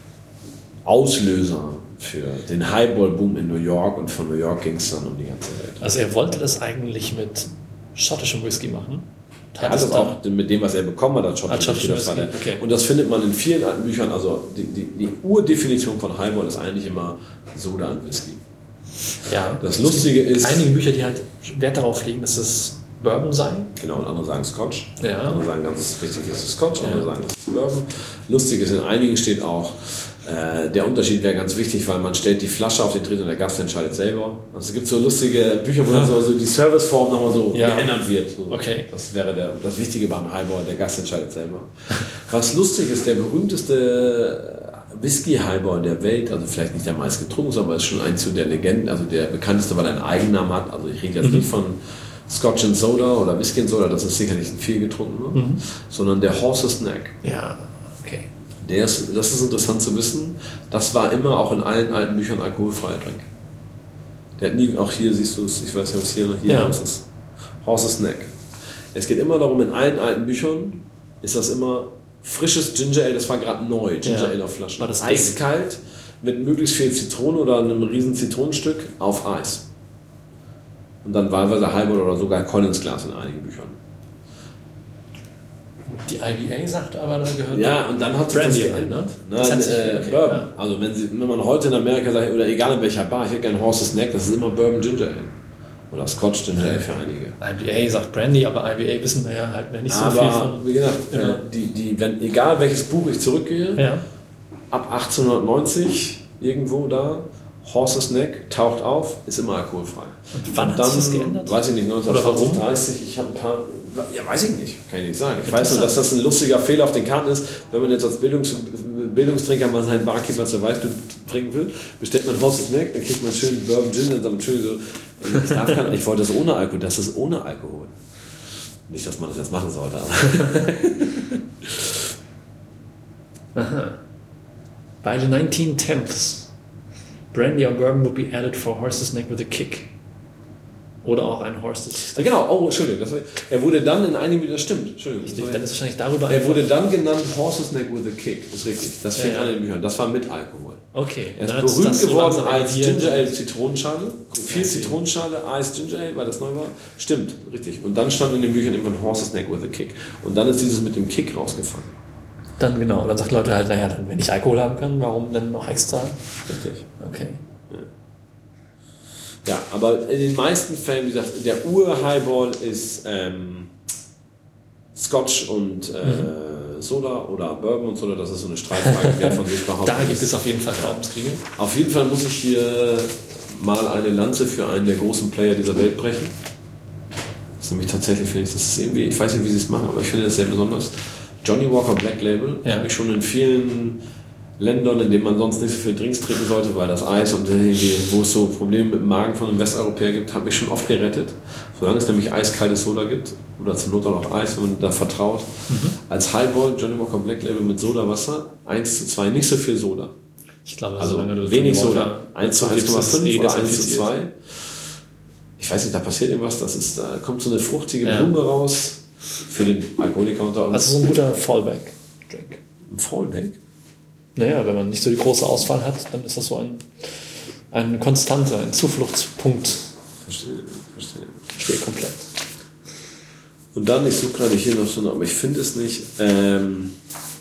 Auslöser für den Highball-Boom in New York. Und von New York ging es dann um die ganze Welt. Also er wollte das eigentlich mit schottischem Whisky machen. Er hat das auch mit dem, was er bekommen hat, als Als Schottischen schottischen das war der. Whisky, okay. Und das findet man in vielen alten Büchern. Also die, die, die Urdefinition von Highball ist eigentlich immer Soda und Whisky. Ja. Das Lustige ist, Einige Bücher, die halt Wert darauf legen, dass es Bourbon sei. genau, und andere sagen Scotch. Ja. Andere sagen ganz wichtig ist es Scotch, andere Ja. sagen es ist Bourbon. Lustig ist, in einigen steht auch, äh, der Unterschied wäre ganz wichtig, weil man stellt die Flasche auf den Tritt und der Gast entscheidet selber. Also es gibt so lustige Bücher, wo dann so, so die Serviceform nochmal so Ja. geändert wird. So. Okay. Das wäre der, das Wichtige beim Highball, der Gast entscheidet selber. Was lustig ist, der berühmteste Whisky-Highball der Welt, also vielleicht nicht der meist getrunken, aber ist schon eins der Legenden, also der bekannteste, weil er einen Eigennamen hat. Also ich rede jetzt Mhm. nicht von Scotch and Soda oder Whisky and Soda, das ist sicherlich ein viel getrunken, Mhm. sondern der Horse's Neck. Ja, okay. Der ist, das ist interessant zu wissen, das war immer auch in allen alten Büchern alkoholfreier Drink. Der hat nie, auch hier siehst du es, ich weiß nicht, was hier, hier Ja. ist es. Horse's Neck. Es geht immer darum, in allen alten Büchern ist das immer frisches Ginger Ale, das war gerade neu, Ginger Ja. Ale auf Flaschen. War das eiskalt mit möglichst viel Zitrone oder einem riesen Zitronenstück auf Eis. Und dann wahlweise Highball oder sogar Collinsglas in einigen Büchern. Die I B A sagt aber, da gehört Ja, und dann hat sich Brandy das rein, geändert. ne? Nein, Das hat sich- äh, okay, Bourbon. ja. Also wenn, sie, wenn man heute in Amerika sagt, oder egal in welcher Bar, ich hätte gerne Horse's Neck, das ist immer Bourbon Ginger Ale. Oder Scotch Ginger Ale für einige. I B A sagt Brandy, aber I B A wissen wir ja halt nicht so viel Aber von. wie gesagt, Ja. äh, die, die, wenn, egal welches Buch ich zurückgehe, Ja. ab achtzehnhundertneunzig irgendwo da, Horse's Neck taucht auf, ist immer alkoholfrei. Und wann Und hat sich das geändert? Weiß ich nicht, Oder warum? neunzehnhundertdreißig, ich habe ein paar, ja weiß ich nicht, kann ich nicht sagen. Ich weiß nur, dass das ein lustiger Fehler auf den Karten ist, wenn man jetzt als Bildungs, Bildungstrinker mal seinen Barkeeper zur Weißblut trinken will, bestellt man Horse's Neck, dann kriegt man schön Bourbon Gin und dann schön so, ich, darf kein, ich wollte das ohne Alkohol, das ist ohne Alkohol. Nicht, dass man das jetzt machen sollte, aber Aha. By the nineteen tenths, Brandy or Bourbon would be added for Horse's Neck with a kick. Oder auch ein Horse's. Ja, genau, oh, Entschuldigung, das, er wurde dann in einigen, das stimmt, Entschuldigung. Richtig, dann ist wahrscheinlich darüber Er einfach- wurde dann genannt Horse's Neck with a Kick, das ist richtig, das fängt Ja, an ja. in den Büchern, das war mit Alkohol. Okay. Er ist dann hat's berühmt das so geworden langsam als addiert. Ginger Ale Zitronenschale, viel Ja, Zitronenschale, Eis Ginger Ale, weil das neu war. Stimmt, richtig. Und dann stand in den Büchern irgendwann Horse's Neck with a Kick. Und dann ist dieses mit dem Kick rausgefallen. Dann genau, dann sagt Leute halt, naja, dann, wenn ich Alkohol haben kann, warum dann noch extra? Richtig. Okay. Ja, aber in den meisten Fällen, wie gesagt, der Ur-Highball ist ähm, Scotch und äh, mhm. Soda oder Bourbon und Soda. Das ist so eine Streitfrage, wer von sich behauptet. Da gibt es auf jeden Fall Glaubenskriege. Auf jeden Fall muss ich hier mal eine Lanze für einen der großen Player dieser Welt brechen. Das ist nämlich tatsächlich, finde ich, das ist irgendwie, ich weiß nicht, wie sie es machen, aber ich finde das sehr besonders. Johnny Walker Black Label ja. habe ich schon in vielen Ländern, in denen man sonst nicht so viel Drinks trinken sollte, weil das Eis und wo es so Probleme mit dem Magen von einem Westeuropäer gibt, hat mich schon oft gerettet. Solange es nämlich eiskaltes Soda gibt, oder zur Not auch Eis, wenn man da vertraut. Mhm. Als Highball, Johnny Walker Black Label mit Sodawasser, eins zu zwei, nicht so viel Soda. Ich glaube, also wenig Soda, eins zu eins Komma fünf oder eins zu zwei. Ich weiß nicht, da passiert irgendwas, das ist, da kommt so eine fruchtige ja. Blume raus für den Alkoholiker unter uns. Also so ein guter Fallback-Drink. Ein Fallback? Naja, wenn man nicht so die große Auswahl hat, dann ist das so ein, ein konstanter, ein Zufluchtspunkt. Verstehe, verstehe. Verstehe komplett. Und dann, ich suche gerade hier noch so, aber ich finde es nicht. Ähm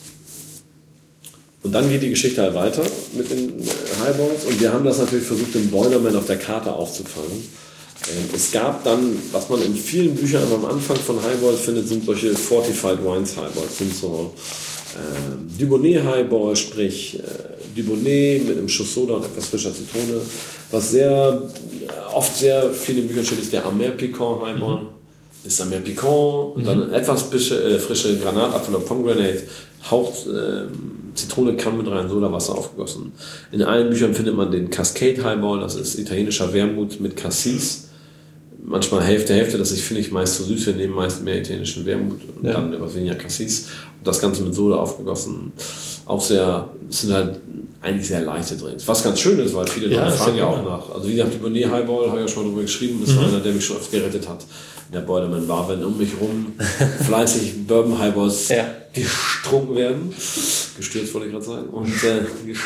und dann geht die Geschichte halt weiter mit den Highballs und wir haben das natürlich versucht, den Boilerman auf der Karte aufzufangen. Ähm es gab dann, was man in vielen Büchern am Anfang von Highballs findet, sind solche Fortified Wines Highballs, sind so Äh, Dubonnet Highball, sprich äh, Dubonnet mit einem Schuss Soda und etwas frischer Zitrone. Was sehr äh, oft sehr viel in Büchern steht, ist der Amer Piquant Highball. Mhm. Ist Amer Piquant und mhm. dann etwas frische, äh, frische Granatapfel oder Pomegranate, Hauch äh, Zitrone kann mit rein, Sodawasser aufgegossen. In allen Büchern findet man den Cascade Highball, das ist italienischer Wermut mit Cassis. Manchmal Hälfte, Hälfte, das ich finde ich meist zu süß, wir nehmen meist mehr italienischen Wermut und ja. dann etwas weniger Cassis. Und das Ganze mit Soda aufgegossen. Auch sehr, das sind halt eigentlich sehr leichte Drinks. Was ganz schön ist, weil viele ja, Leute fragen ja auch nach. Also wie gesagt, die Dubonnet Highball, habe ich ja schon drüber geschrieben, ist mhm. einer, der mich schon oft gerettet hat. In der Boilerman Bar, wenn um mich rum fleißig Bourbon Highballs ja. getrunken werden. Gestürzt wollte ich gerade sagen. Und, äh,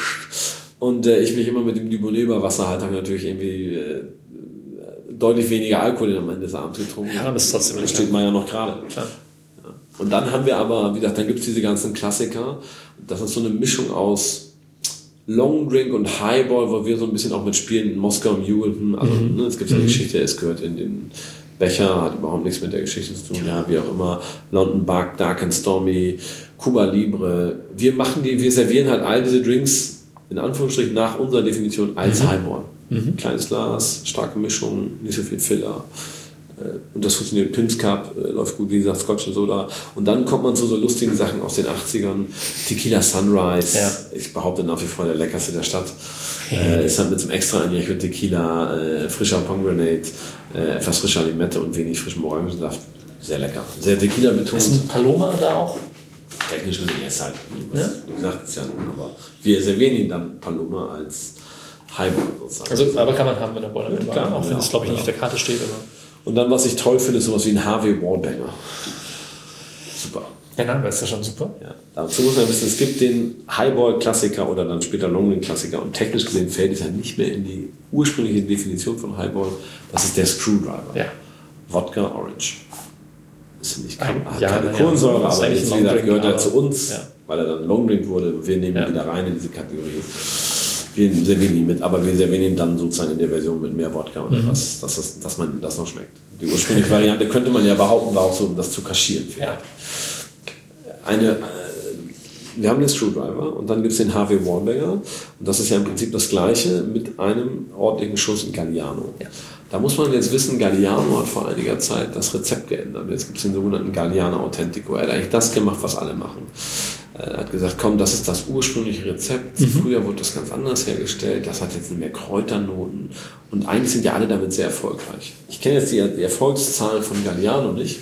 und äh, ich mich immer mit dem Dubonnet über Wasser halte, habe natürlich irgendwie äh, deutlich weniger Alkohol am Ende des Abends getrunken. Ja, das ist trotzdem das steht man ja noch gerade. Ja. Und dann haben wir aber, wie gesagt, dann gibt es diese ganzen Klassiker. Das ist so eine Mischung aus Long Drink und Highball, wo wir so ein bisschen auch mit spielen, Moskau Mule. Also mhm. ne, es gibt ja die Geschichte, es gehört in den Becher, hat überhaupt nichts mit der Geschichte zu tun. Ja, wie auch immer. London Bark, Dark and Stormy, Cuba Libre. Wir machen die, wir servieren halt all diese Drinks in Anführungsstrichen nach unserer Definition als mhm. Highball. Mhm. Kleines Glas, starke Mischung, nicht so viel Filler. Und das funktioniert. Pim's Cup äh, läuft gut, wie gesagt, Scotch und Soda. Und dann kommt man zu so lustigen Sachen aus den achtzigern. Tequila Sunrise, ja. ich behaupte nach wie vor der leckerste der Stadt. Äh, ist halt mit so einem extra einjährigen Tequila, äh, frischer Pomegranate, äh, etwas frischer Limette und wenig frischem Orangensaft. Sehr lecker. Sehr Tequila betont. Ist ein Paloma da auch? Technisch gesehen jetzt halt. Ja? Wie gesagt, ist ja, aber wir servieren ihn dann Paloma als Highball sozusagen. Also, aber kann man haben, wenn der Boiler mit war. Auch wenn es, glaube ich, nicht auf der Karte steht. Aber und dann, was ich toll finde, ist sowas wie ein Harvey Wallbanger. Super. Der Name ist ja schon super. Ja. Dazu muss man wissen, es gibt den Highball-Klassiker oder dann später Longdrink-Klassiker und technisch gesehen fällt es ja nicht mehr in die ursprüngliche Definition von Highball. Das ist der Screwdriver. Ja. Wodka Orange. Ist nicht Ein, hat ja, keine ja, Kohlensäure, ja, aber jetzt wieder gehört er zu uns, ja. weil er dann Longdrink wurde. Wir nehmen ihn ja. wieder rein in diese Kategorie. Wir servieren ihn mit, aber wir servieren ihn dann sozusagen in der Version mit mehr Wodka und mhm. etwas, dass, das, dass man das noch schmeckt. Die ursprüngliche Variante könnte man ja behaupten, war auch so, um das zu kaschieren. Ja. Eine, äh, wir haben den Screwdriver und dann gibt es den Harvey Wallbanger und das ist ja im Prinzip das Gleiche mit einem ordentlichen Schuss in Galliano. Ja. Da muss man jetzt wissen, Galliano hat vor einiger Zeit das Rezept geändert. Jetzt gibt es den sogenannten Galliano Authentico. Er hat eigentlich das gemacht, was alle machen. Er hat gesagt, komm, das ist das ursprüngliche Rezept. Mhm. Früher wurde das ganz anders hergestellt. Das hat jetzt mehr Kräuternoten. Und eigentlich sind ja alle damit sehr erfolgreich. Ich kenne jetzt die, die Erfolgszahlen von Galliano nicht.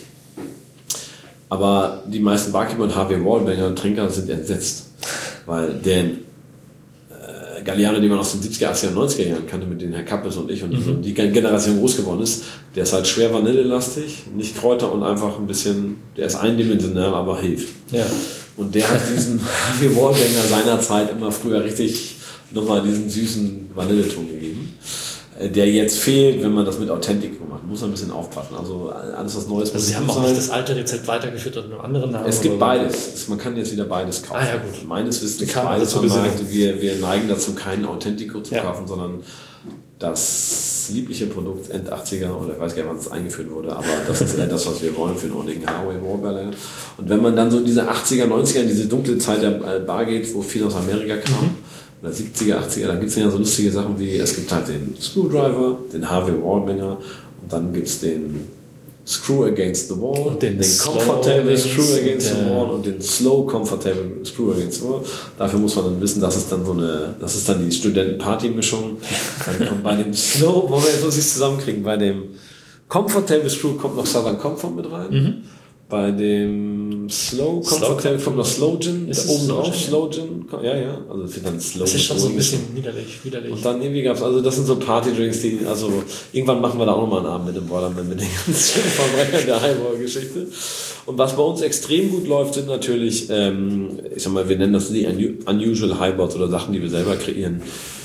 Aber die meisten Barkeeper und Harvey Wallbanger und Trinker sind entsetzt. Weil der äh, Galliano, den man aus den siebziger, achtziger, neunziger Jahren kannte, mit denen Herr Kappes und ich und mhm. die Generation groß geworden ist, der ist halt schwer vanillelastig, nicht Kräuter und einfach ein bisschen, der ist eindimensional, aber hilft. Ja. Und der hat diesen Harvey Wallbanger seinerzeit immer früher richtig nochmal diesen süßen Vanilleton gegeben, der jetzt fehlt, wenn man das mit Authentico macht. Muss man ein bisschen aufpassen. Also alles was Neues. Also Sie haben auch nicht das alte Rezept weitergeführt oder einen anderen Namen? Es gibt beides. Man kann jetzt wieder beides kaufen. Ah, ja, gut. Meines Wissens beides am Markt. Wir, wir neigen dazu, keinen Authentico zu ja. kaufen, sondern das das liebliche Produkt End achtziger oder ich weiß gar nicht, wann es eingeführt wurde, aber das ist eher das, was wir wollen für einen ordentlichen Highway Warbler. Und wenn man dann so in diese achtziger, neunziger, in diese dunkle Zeit der Bar geht, wo viel aus Amerika kam, mhm. oder siebziger, achtziger, dann gibt es ja so lustige Sachen wie, es gibt halt den Screwdriver, den Harvey Wallbanger und dann gibt es den Screw Against the Wall, und den, den Comfortable Screw Against the Wall und den Slow Comfortable Screw Against the Wall. Dafür muss man dann wissen, das ist dann so eine, das ist dann die Studenten-Party-Mischung. Dann kommt bei dem Slow, wollen wir jetzt muss ich zusammenkriegen, bei dem Comfortable Screw kommt noch Southern Comfort mit rein. Mhm. Bei dem Slow Comfortable kommt noch Slow Gin, ist oben drauf Slow Gin, ja, ja, also es wird dann Slow. Das ist schon so ein bisschen widerlich, widerlich. Und dann irgendwie gab's, also das sind so Party-Drinks, die, also irgendwann machen wir da auch nochmal einen Abend mit dem Boilerman, mit den ganzen Verbrechern der Highball-Geschichte. Und was bei uns extrem gut läuft, sind natürlich, ähm, ich sag mal, wir nennen das die Unusual Highballs oder Sachen, die wir selber kreieren.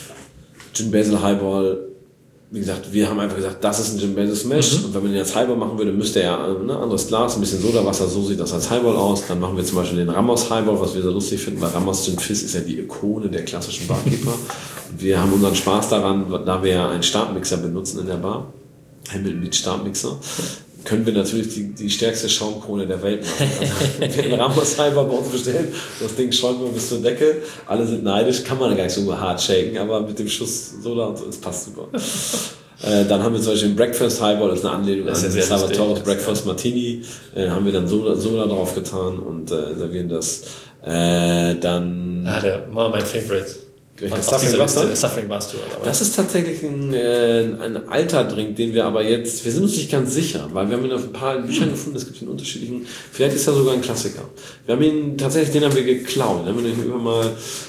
Gin Basil Highball. Wie gesagt, wir haben einfach gesagt, das ist ein Gin Basil Smash. Mhm. Und wenn man den als Highball machen würde, müsste er ein ne, anderes Glas, ein bisschen Sodawasser, so sieht das als Highball aus. Dann machen wir zum Beispiel den Ramos Highball, was wir sehr lustig finden, weil Ramos Gin Fizz ist ja die Ikone der klassischen Barkeeper. Und wir haben unseren Spaß daran, da wir ja einen Startmixer benutzen in der Bar, Hamilton Beach Startmixer, können wir natürlich die, die stärkste Schaumkrone der Welt machen. Also, wenn wir einen Ramos Highball bei uns bestellen, das Ding schäumt wir bis zur Decke, alle sind neidisch, kann man gar nicht so hart shaken, aber mit dem Schuss Soda und so, es passt super. Äh, dann haben wir zum Beispiel den Breakfast Highball, das ist eine Anlehnung an Salvatore's Breakfast Martini, äh, haben wir dann Soda, Soda drauf getan und äh, servieren das. Äh, dann... Ah, der war mein Favorite. Suffering Bastard. Das ist tatsächlich ein, äh, ein alter Drink, den wir aber jetzt, wir sind uns nicht ganz sicher, weil wir haben ihn auf ein paar Büchern gefunden, es gibt ihn unterschiedlichen, vielleicht ist er sogar ein Klassiker. Wir haben ihn, tatsächlich, den haben wir geklaut, den haben wir immer mal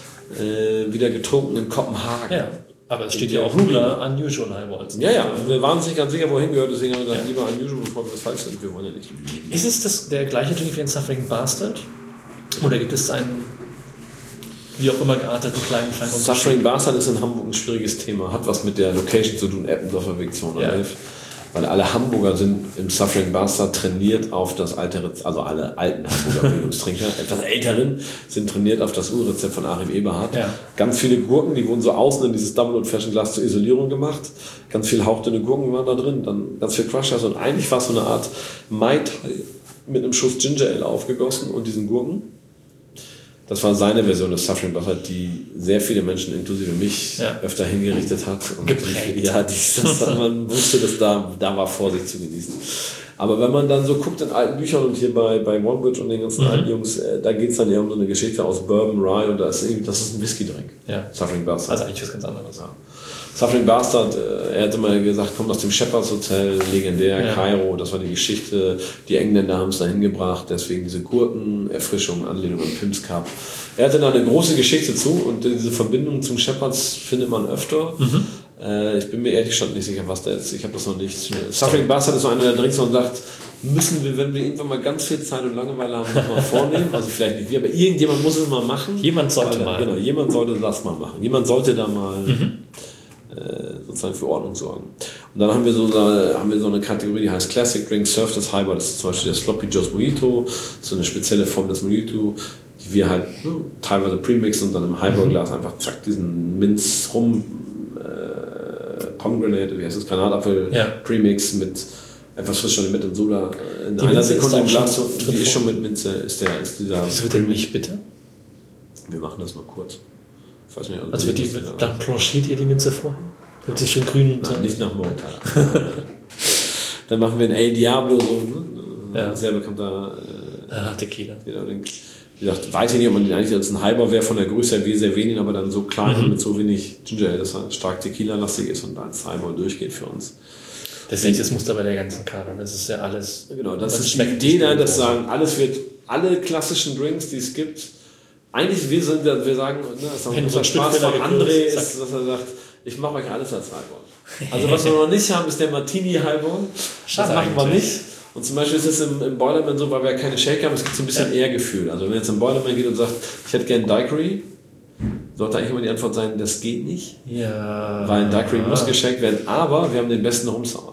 äh, wieder getrunken in Kopenhagen. Ja. Aber es steht ja auch Nula Unusual Highballs. Ja, ja, wir waren uns nicht ganz sicher, wohin gehört, deswegen haben wir gesagt, ja. lieber Unusual, bevor wir das falsch sind, wir wollen ja nicht. Ist es das, der gleiche Drink wie ein Suffering Bastard? Oder gibt es einen wie auch immer gearteten kleinen kleinen Unterschied? Suffering Bastard ist in Hamburg ein schwieriges Thema, hat was mit der Location zu tun, Eppendorfer Weg zweihundertelf. Ja. Weil alle Hamburger sind im Suffering Bastard trainiert auf das alte Rezept, also alle alten Hamburger Bildungstrinker, etwas älteren, sind trainiert auf das Urrezept von Achim Eberhardt. Ja. Ganz viele Gurken, die wurden so außen in dieses Double- und Flaschenglas zur Isolierung gemacht. Ganz viel hauchdünne Gurken waren da drin, dann ganz viel Crushers und eigentlich war es so eine Art Mai Tai mit einem Schuss Ginger Ale aufgegossen und diesen Gurken. Das war seine Version des Suffering Bastard, die sehr viele Menschen, inklusive mich, ja. öfter hingerichtet hat. Und geprägt. Die, ja, die, das, man wusste, dass da, da war Vorsicht zu genießen. Aber wenn man dann so guckt in alten Büchern und hier bei, bei OneBridge und den ganzen mhm. alten Jungs, äh, da geht es dann eher um so eine Geschichte aus Bourbon, Rye und da ist irgendwie, das ist ein Whisky-Drink. Ja. Suffering Bastard. Also eigentlich was ganz anderes. Ja. Suffering Bastard, äh, er hatte mal gesagt, kommt aus dem Shepherds Hotel, legendär, ja. Kairo, das war die Geschichte. Die Engländer haben es da hingebracht, deswegen diese Gurken, Erfrischung, Anlehnung an Pim's Cup. Er hatte da eine große Geschichte zu und diese Verbindung zum Shepherds findet man öfter. Mhm. Äh, ich bin mir ehrlich gesagt nicht sicher, was da ist. Ich habe das noch nicht. Suffering Bastard ist so einer der Drinks, wo man sagt, müssen wir, wenn wir irgendwann mal ganz viel Zeit und Langeweile haben, das mal vornehmen. Also vielleicht nicht wir, aber irgendjemand muss es mal machen. Jemand sollte Weil, mal. Genau, jemand sollte das mal machen. Jemand sollte da mal... Mhm. sozusagen für Ordnung sorgen. Und dann haben wir so eine, haben wir so eine Kategorie, die heißt Classic Drink, Surf das Highball, das ist zum Beispiel der Sloppy Joe's Mojito, so eine spezielle Form des Mojito, die wir halt ne, teilweise premixen und dann im Highballglas einfach zack diesen Minz rum äh, Pomegranate, wie heißt das, Granatapfel ja. Premix mit etwas frischer mit und Soda in die einer Minze Sekunde im Glas, so, die ist schon mit Minze, ist der, ist dieser. Das wird denn nicht bitter? Wir machen das mal kurz. Ich weiß nicht, also, also die, dann planchiert ihr die Minze vor? Wird sich schön grün und Nein, nicht nach Montag. Dann machen wir ein El Diablo, so ne? Ja. Ein sehr bekannter äh, ah, Tequila. Wie gesagt, weiß ich nicht, ob man den eigentlich als ein Halber wäre von der Größe her, wie sehr wenig, aber dann so klein mhm. mit so wenig Ginger Ale, dass er stark Tequila-lastig ist und als Halber durchgeht für uns. Das ist das Muster bei der ganzen Karte. Das ist ja alles. Genau, das ist die Idee da, dass sagen, alles wird, alle klassischen Drinks, die es gibt, eigentlich wir sind, wir sagen, ne, das ist unser Spaß von André ist, dass er sagt, ich mache euch alles als Highball. Also was wir noch nicht haben, ist der Martini Highball. Das machen wir nicht. Und zum Beispiel ist es im, im Boilerman so, weil wir ja keine Shaker haben, es gibt so ein bisschen ja. Ehrgefühl. Also wenn jetzt im Boilerman geht und sagt, ich hätte gerne Daiquiri, sollte eigentlich immer die Antwort sein, das geht nicht. Ja. Weil ein Daiquiri muss geshakt werden, aber wir haben den besten Rumsauer.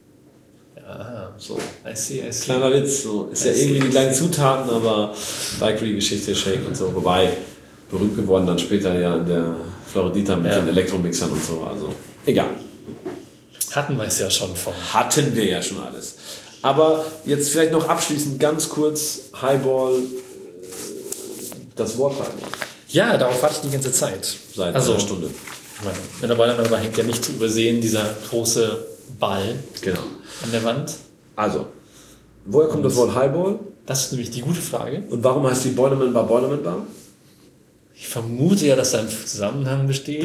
Ja. So. I see, I see. Kleiner Witz. So. Ist I ja see, irgendwie die kleinen Zutaten, aber Daiquiri-Geschichte, Shake und so. Wobei, berühmt geworden dann später ja in der Floridita mit ja. den Elektromixern und so. Also, egal. Hatten wir es ja schon von. Hatten wir ja schon alles. Aber jetzt vielleicht noch abschließend ganz kurz Highball, das Wort Highball. Ja, darauf warte ich die ganze Zeit. Seit also, einer Stunde. Wenn der Ball dabei hängt ja nicht zu übersehen, dieser große Ball genau. an der Wand. Also, woher kommt Und das Wort Highball? Das ist nämlich die gute Frage. Und warum heißt die Boilerman Bar Boilerman Bar? Ich vermute ja, dass da ein Zusammenhang besteht.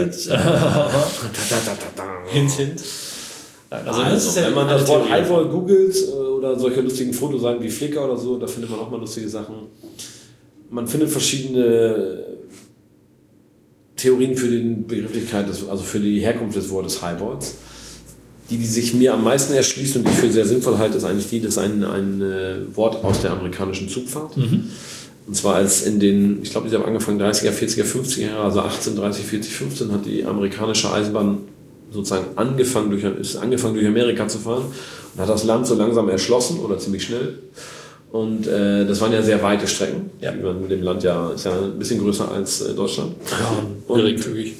hint, hint. Also, also das ist ja wenn man das Wort Highball googelt oder solche lustigen Fotoseiten wie Flickr oder so, da findet man auch mal lustige Sachen. Man findet verschiedene Theorien für die Begrifflichkeit, des, also für die Herkunft des Wortes Highballs. Die, die sich mir am meisten erschließt und die ich für sehr sinnvoll halte, ist eigentlich die, das ist ein, ein Wort aus der amerikanischen Zugfahrt. Mhm. Und zwar als in den, ich glaube, die haben angefangen dreißiger, vierziger, fünfziger Jahre, also achtzehn, dreißig, vierzig, fünfzehn hat die amerikanische Eisenbahn sozusagen angefangen durch, ist angefangen durch Amerika zu fahren und hat das Land so langsam erschlossen oder ziemlich schnell. Und äh, das waren ja sehr weite Strecken. Ja. Die man mit dem Land ja, ist ja ein bisschen größer als äh, Deutschland. Ja, geringfügig.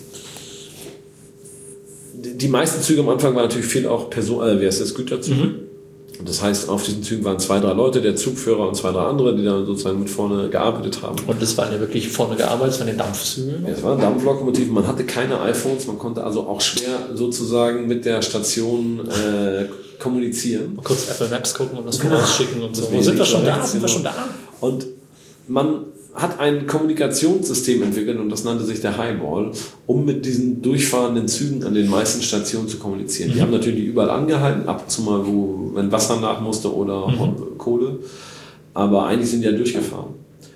Die, die meisten Züge am Anfang waren natürlich viel auch Person, äh, wie heißt das, Güterzüge. Mhm. Und das heißt, auf diesen Zügen waren zwei, drei Leute, der Zugführer und zwei, drei andere, die dann sozusagen mit vorne gearbeitet haben. Und das waren ja wirklich vorne gearbeitet, das waren die Dampfzüge? Ja, es waren Dampflokomotiven, man hatte keine iPhones, man konnte also auch schwer sozusagen mit der Station äh, kommunizieren. Mal kurz Apple Maps gucken und das vorausschicken und so. Wo sind wir schon da? Sind wir schon da? Und man hat ein Kommunikationssystem entwickelt und das nannte sich der Highball, um mit diesen durchfahrenden Zügen an den meisten Stationen zu kommunizieren. Mhm. Die haben natürlich überall angehalten, ab und zu mal, wo, wenn Wasser nach musste oder mhm. Kohle, aber eigentlich sind die ja durchgefahren.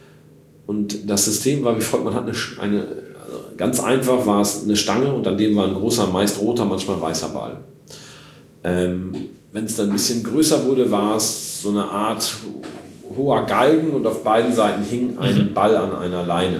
Und das System war wie folgt, man hat eine, eine also ganz einfach war es eine Stange und an dem war ein großer, meist roter, manchmal weißer Ball. Ähm, wenn es dann ein bisschen größer wurde, war es so eine Art hoher Galgen und auf beiden Seiten hing ein mhm. Ball an einer Leine.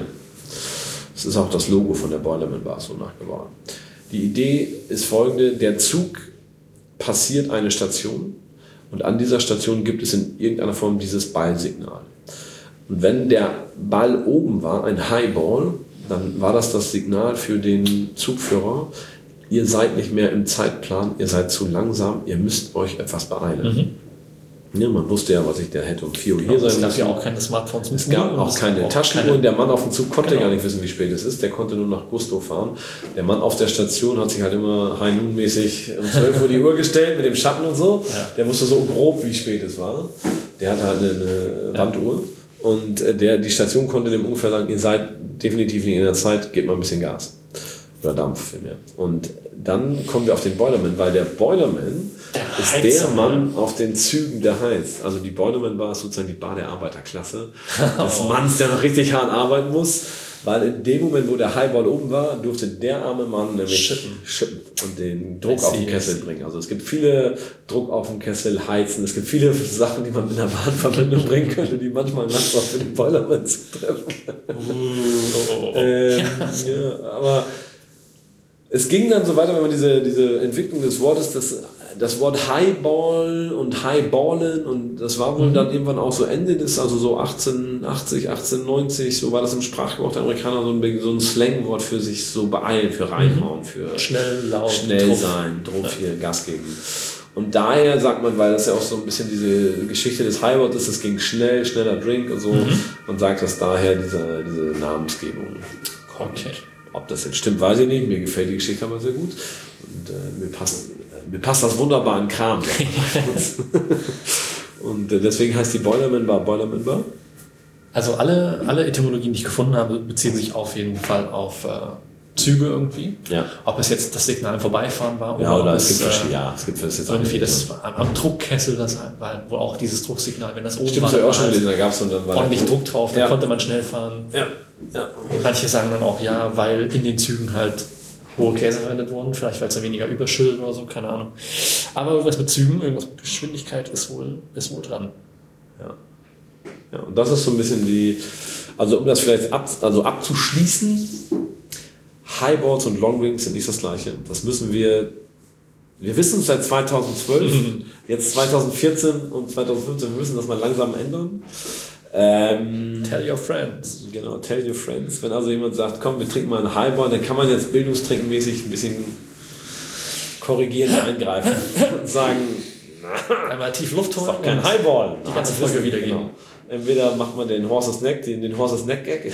Das ist auch das Logo von der Boilerman Bar so nachgebaut. Die Idee ist folgende: Der Zug passiert eine Station und an dieser Station gibt es in irgendeiner Form dieses Ballsignal. Und wenn der Ball oben war, ein Highball, dann war das das Signal für den Zugführer: Ihr seid nicht mehr im Zeitplan, ihr seid zu langsam, ihr müsst euch etwas beeilen. Mhm. Ja, man wusste ja, was ich der hätte um vier Uhr hier sein müssen. Es gab ja auch keine Smartphones. Es gab auch keine Taschenuhren. Der Mann auf dem Zug konnte genau. gar nicht wissen, wie spät es ist. Der konnte nur nach Gusto fahren. Der Mann auf der Station hat sich halt immer High Noon mäßig um zwölf Uhr die Uhr gestellt mit dem Schatten und so. Ja. Der wusste so grob, wie spät es war. Der hatte halt eine, eine Wanduhr. Und der, die Station konnte dem ungefähr sagen, ihr seid definitiv nicht in der Zeit, gebt mal ein bisschen Gas. Oder Dampf vielmehr. Und dann kommen wir auf den Boilerman, weil der Boilerman der ist Heizer, der Mann auf den Zügen, der heizt. Also die Boilerman Bar ist sozusagen die Bar der Arbeiterklasse. Des oh. Manns, der noch richtig hart arbeiten muss. Weil in dem Moment, wo der Highball oben war, durfte der arme Mann nämlich schippen, schippen und den Druck see, auf den Kessel bringen. Also es gibt viele Druck auf den Kessel, heizen. Es gibt viele Sachen, die man mit einer Bahnverbindung bringen könnte, die manchmal nachts auch für den Boilerman zu treffen kann. Uh, ähm, ja, aber es ging dann so weiter, wenn man diese, diese Entwicklung des Wortes, das, das Wort Highball und Highballen, und das war wohl mhm. dann irgendwann auch so Ende des, also so achtzehnhundertachtzig, achtzehnhundertneunzig, so war das im Sprachgebrauch der Amerikaner so ein, so ein Slangwort für sich so beeilen, für reinhauen, für schnell, laut, schnell Druck. sein, Druck hier, Gas geben. Und daher sagt man, weil das ja auch so ein bisschen diese Geschichte des Highballs ist, es ging schnell, schneller Drink und so, mhm. man sagt, dass daher diese, diese Namensgebung kommt. Okay. Ob das jetzt stimmt, weiß ich nicht. Mir gefällt die Geschichte aber sehr gut. Und äh, mir, passt, äh, mir passt das wunderbar in Kram. Und äh, deswegen heißt die Boilerman Bar Boilerman Bar. Also alle, alle Etymologien, die ich gefunden habe, beziehen sich auf jeden Fall auf äh, Züge irgendwie. Ja. Ob es jetzt das Signal im Vorbeifahren war oder, ja, oder es, es gibt äh, ja, es gibt es jetzt irgendwie das am, am Druckkessel, das war wohl auch dieses Drucksignal, wenn das oben Stimmt, war, so auch schon gelesen, da gab's und dann war ordentlich Druck drauf, dann ja. konnte man schnell fahren. Ja. Ja. Manche sagen dann auch ja, weil in den Zügen halt hohe Käse verwendet wurden, vielleicht weil es da weniger überschüttet oder so, keine Ahnung. Aber irgendwas mit Zügen, irgendwas mit Geschwindigkeit ist wohl, ist wohl dran. Ja. Ja, und das ist so ein bisschen die, also um das vielleicht ab, also abzuschließen, Highballs und Longwings sind nicht das Gleiche. Das müssen wir, wir wissen es seit zweitausendzwölf, mhm. jetzt zweitausendvierzehn und zweitausendfünfzehn, wir müssen das mal langsam ändern. Ähm, tell your friends. Genau, tell your friends. Wenn also jemand sagt, komm, wir trinken mal einen Highball, dann kann man jetzt bildungstrinkmäßig ein bisschen korrigierend eingreifen und sagen, einmal tief Luft holen. Das ist doch kein Highball. Die ganze Folge wiedergeben. Genau. Entweder macht man den Horses Neck, den, den Horses Neck Gag,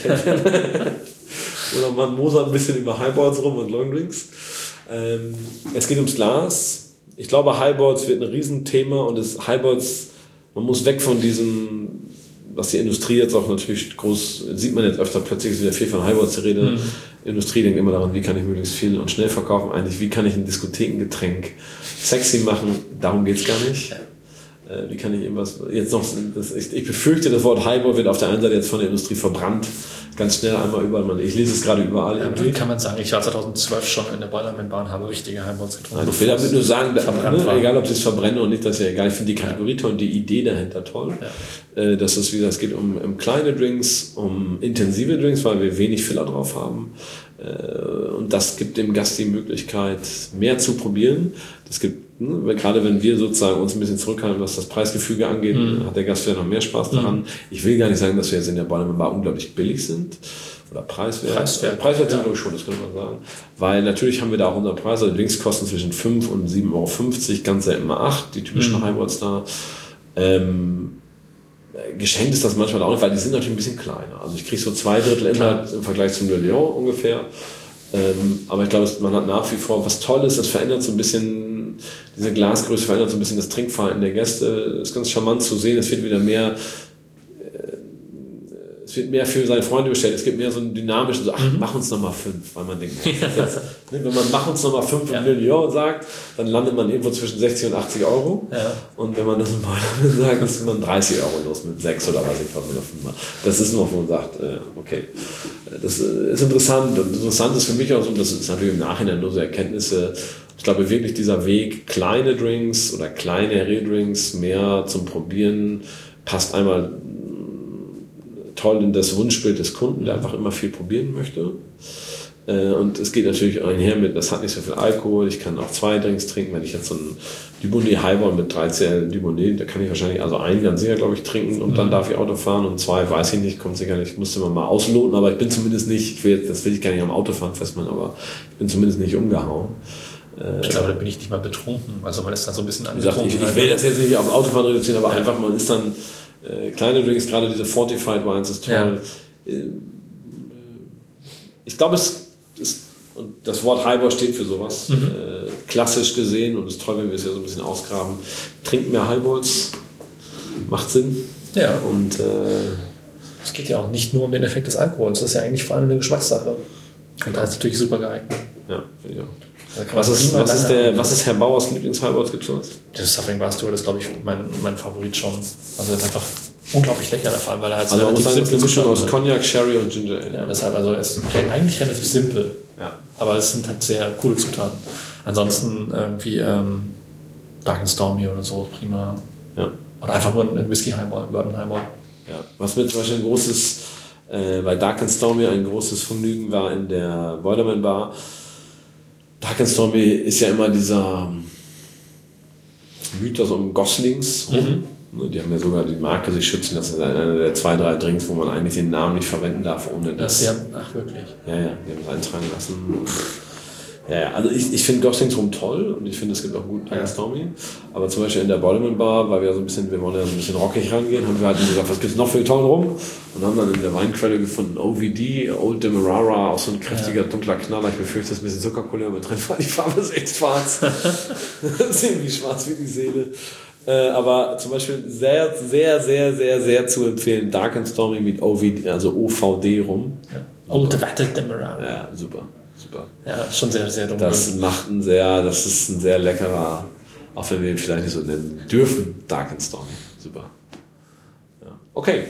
oder man mosert ein bisschen über Highballs rum und Longdrinks. Ähm, es geht ums Glas. Ich glaube, Highballs wird ein Riesenthema und das Highballs, man muss weg von diesem, was die Industrie jetzt auch natürlich groß, sieht man jetzt öfter, plötzlich ist wieder viel von Highballs die Rede. Mhm. Die Industrie denkt immer daran, wie kann ich möglichst viel und schnell verkaufen. Eigentlich, wie kann ich ein Diskothekengetränk sexy machen? Darum geht's gar nicht. Wie kann ich irgendwas, jetzt noch, das, ich, ich befürchte, das Wort Highball wird auf der einen Seite jetzt von der Industrie verbrannt. Ganz schnell einmal überall. Ich lese es gerade überall. Ja, kann man sagen, ich war zweitausendzwölf schon in der Boilerman-Bahn, habe richtige Highballs getrunken. Also ich will damit nur sagen, ne, egal ob sie es verbrennen oder nicht, das ist ja egal. Ich finde die Kategorie toll und die Idee dahinter toll. Ja. Das ist wieder, es geht um, um kleine Drinks, um intensive Drinks, weil wir wenig Filler drauf haben. Und das gibt dem Gast die Möglichkeit, mehr zu probieren. Das gibt, ne, gerade wenn wir sozusagen uns ein bisschen zurückhalten, was das Preisgefüge angeht, mhm. hat der Gast vielleicht noch mehr Spaß daran. Mhm. Ich will gar nicht sagen, dass wir jetzt in der Boilerman Bar unglaublich billig sind oder preiswert. Preiswert, preiswert sind wir schon, das könnte man sagen. Weil natürlich haben wir da auch unseren Preis. Also Drinks kosten zwischen fünf und sieben Euro fünfzig, ganz selten mal acht, die typischen mhm. Highballs da. Ähm, Geschenkt ist das manchmal auch nicht, weil die sind natürlich ein bisschen kleiner. Also ich kriege so zwei Drittel Inhalt im Vergleich zum Le Lion ungefähr. Ähm, aber ich glaube, man hat nach wie vor was Tolles, das verändert so ein bisschen, diese Glasgröße verändert so ein bisschen das Trinkverhalten der Gäste. Das ist ganz charmant zu sehen, es wird wieder mehr, äh, es wird mehr für seine Freunde bestellt. Es gibt mehr so ein dynamisches, so, ach, mhm. mach uns nochmal fünf, weil man denkt, jetzt, ne, wenn man mach uns nochmal fünf ja. im Le Lion sagt, dann landet man irgendwo zwischen sechzig und achtzig Euro. Ja. Und wenn man das im Boilerman sagt, ist man dreißig Euro los mit sechs oder was ich was oder fünf. Das ist noch, wo man sagt, äh, okay, das ist interessant. Und interessant ist für mich auch so, das ist natürlich im Nachhinein nur so Erkenntnisse. Ich glaube wirklich dieser Weg, kleine Drinks oder kleine Redrinks mehr zum Probieren, passt einmal toll in das Wunschbild des Kunden, der einfach immer viel probieren möchte. Und es geht natürlich einher mit, das hat nicht so viel Alkohol, ich kann auch zwei Drinks trinken, wenn ich jetzt so einen Dubonnet Highball mit dreizehn Dubonnet, da kann ich wahrscheinlich, also einen ganz sicher, glaube ich, trinken und mhm. dann darf ich Auto fahren und zwei, weiß ich nicht, kommt sicher nicht, musste man mal ausloten, aber ich bin zumindest nicht, ich will, das will ich gar nicht am Autofahren festmachen, aber ich bin zumindest nicht umgehauen. Ich glaube, da bin ich nicht mal betrunken, also man ist dann so ein bisschen angetrunken. Ich, ich will das jetzt nicht auf Autofahren reduzieren, aber ja. einfach, man ist dann, äh, kleine Drinks, gerade diese Fortified Wines ist toll. Ja. Ich glaube, es ist, und das Wort Highball steht für sowas, mhm. äh, klassisch gesehen, und es ist toll, wenn wir es ja so ein bisschen ausgraben. Trinkt mehr Highballs, macht Sinn. Ja. Und äh, es geht ja auch nicht nur um den Effekt des Alkohols, das ist ja eigentlich vor allem eine Geschmackssache. Und da ist natürlich super geeignet. Ja, finde ich auch. Was ist, was, ist der, was ist Herr Bauers Lieblings-Highballs? Gibt's was? Das Suffering Bar Stewart ist, glaube ich, mein, mein Favorit schon. Also, das ist einfach unglaublich lecker, der Fall, weil er halt also relativ simpel ist. Mischung aus Cognac, Sherry und Ginger Ale. Ja, deshalb, also, er ist eigentlich relativ simpel. Ja. Aber es sind halt sehr coole Zutaten. Ansonsten irgendwie, ähm, Dark and Stormy oder so, prima. Ja. Oder einfach nur ein Whisky-Highball, ein Bourbon-Highball. Ja. Was mir zum Beispiel ein großes, äh, bei Dark and Stormy ein großes Vergnügen war in der Boilerman Bar. Dark and Stormy ist ja immer dieser Mythos um Goslings. Mhm. Die haben ja sogar die Marke sich schützen. Das ist einer der zwei, drei Drinks, wo man eigentlich den Namen nicht verwenden darf, ohne das. Ja, ach wirklich? Ja, ja, die haben es eintragen lassen. Ja, ja, also ich, ich finde Goslings rum toll und ich finde, es gibt auch gut Dark and Stormy. Aber zum Beispiel in der Boilerman Bar, weil wir so ein bisschen, wir wollen ja so ein bisschen rockig rangehen, haben wir halt gesagt, was gibt's noch für toll rum? Und haben dann in der Weinquelle gefunden O V D, Old Demerara, auch so ein kräftiger, dunkler Knaller. Ich befürchte, das ist ein bisschen Zuckercouleur mit drin, weil die Farbe ist echt schwarz. Das ist irgendwie schwarz wie die Seele. Äh, aber zum Beispiel sehr, sehr, sehr, sehr, sehr zu empfehlen, Dark and Stormy mit O V D, also O V D rum. Ja. Old Demerara. Ja, super. Super. Ja, schon sehr, sehr dunkel. Das macht ein sehr, das ist ein sehr leckerer, auch wenn wir ihn vielleicht nicht so nennen dürfen, Dark and Stormy. Super. Ja. Okay.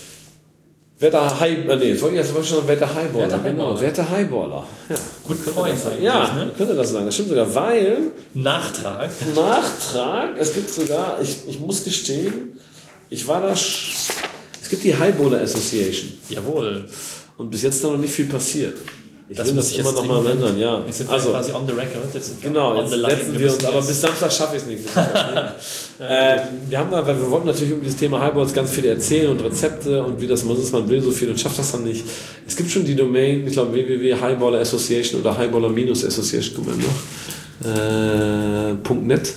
Wetter High, äh, nee, jetzt wollte ich jetzt schon Wetter Highballer. Wetter genau. Wetter Highballer. Ja. Gut Point. Ja, ne? Könnte das sagen. Das stimmt sogar, weil. Nachtrag. Nachtrag. Es gibt sogar, ich, ich muss gestehen, ich war da, es gibt die Highballer Association. Jawohl. Und bis jetzt noch nicht viel passiert. Ich das will muss das ich immer noch mal ändern, ja. Wir sind also quasi on the record. Jetzt genau, on jetzt the line. setzen wir uns, aber bis Samstag schaffe ich es nicht. ähm, wir haben da, weil wir wollten natürlich um dieses Thema Highballs ganz viel erzählen und Rezepte und wie das man ist, man will so viel und schafft das dann nicht. Es gibt schon die Domain, ich glaube w w w punkt highballer association oder highballer Association, kommen wir noch. Äh, .net.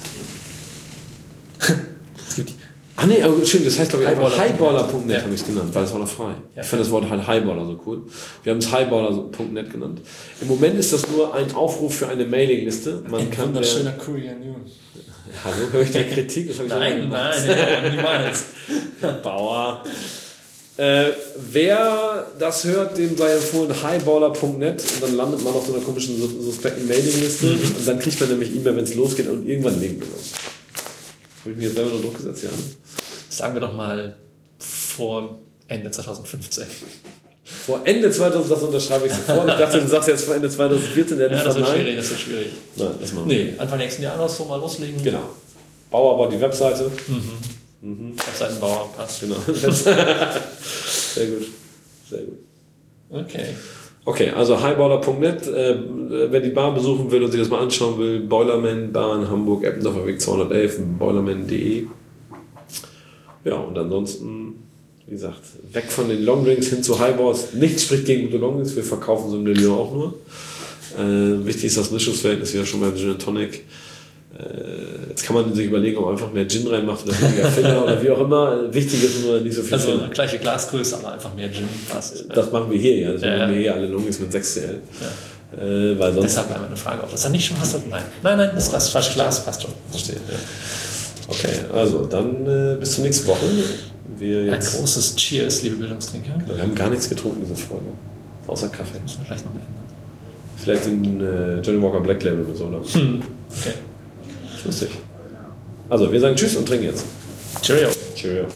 Es gibt die Ah ne, oh, stimmt, das heißt glaube ich einfach Highballer. highballer Punkt net Ja. habe ich es genannt, weil es war noch frei. Ja. Ich fand das Wort halt Highballer so cool. Wir haben es highballer Punkt net genannt. Im Moment ist das nur ein Aufruf für eine Mailingliste. Man ein kann wunderschöner Courier News. Hallo, höre ich die Kritik? Das hab ich so Nein, gemacht. nein, ja, niemals. Bauer. Äh, wer das hört, dem sei empfohlen highballer Punkt net und dann landet man auf so einer komischen sus- suspekten Mailingliste Mhm. und dann kriegt man nämlich E-Mail, wenn es losgeht und irgendwann legen wir das. Habe ich mir jetzt selber unter Druck gesetzt, ja. Sagen wir doch mal vor Ende zwanzig fünfzehn. Vor Ende zweitausend, das unterschreibe ich sofort. Ich dachte, du sagst jetzt vor Ende zwanzig vierzehn, der Ja, das wird nein. schwierig, das wird schwierig. Nein, das machen wir. Nee, Anfang nächsten Jahres so mal loslegen. Genau. Bauer baut die Webseite. Webseitenbauer passt. Genau. Sehr gut. Sehr gut. Okay. Okay, also highballer Punkt net. Äh, wer die Bar besuchen will und sich das mal anschauen will, Boilerman Bar in Hamburg, Eppendorfer Weg zweihundertelf, boilerman punkt de. Ja, und ansonsten, wie gesagt, weg von den Longdrinks hin zu Highballs. Nichts spricht gegen gute Longdrinks, wir verkaufen so im Lyon auch nur. Äh, wichtig ist das Mischungsverhältnis, wieder schon beim Gin and Tonic. Äh, jetzt kann man sich überlegen, ob man einfach mehr Gin reinmacht oder weniger Filler oder wie auch immer. Wichtig ist nur nicht so viel Also Filler. gleiche Glasgröße, aber einfach mehr Gin passt. Das machen wir hier, ja. Das Ja, machen ja. wir hier alle Longdrinks mit sechs C L. Ja. Äh, weil sonst Deshalb war meine Frage, ob das dann nicht schon hast. Nein, nein, nein, das was fast Glas passt schon. verstehe. Ja. Okay, also dann äh, bis zur nächsten Woche. Wir, Ein jetzt, großes Cheers, liebe Bildungstrinker. wir haben gar nichts getrunken diese Folge. Außer Kaffee. Müssen wir vielleicht noch ändern. Vielleicht den äh, Johnny Walker Black Label mit Soda. Hm. Okay. Lustig. Also, wir sagen Tschüss und trinken jetzt. Cheerio. Cheerio.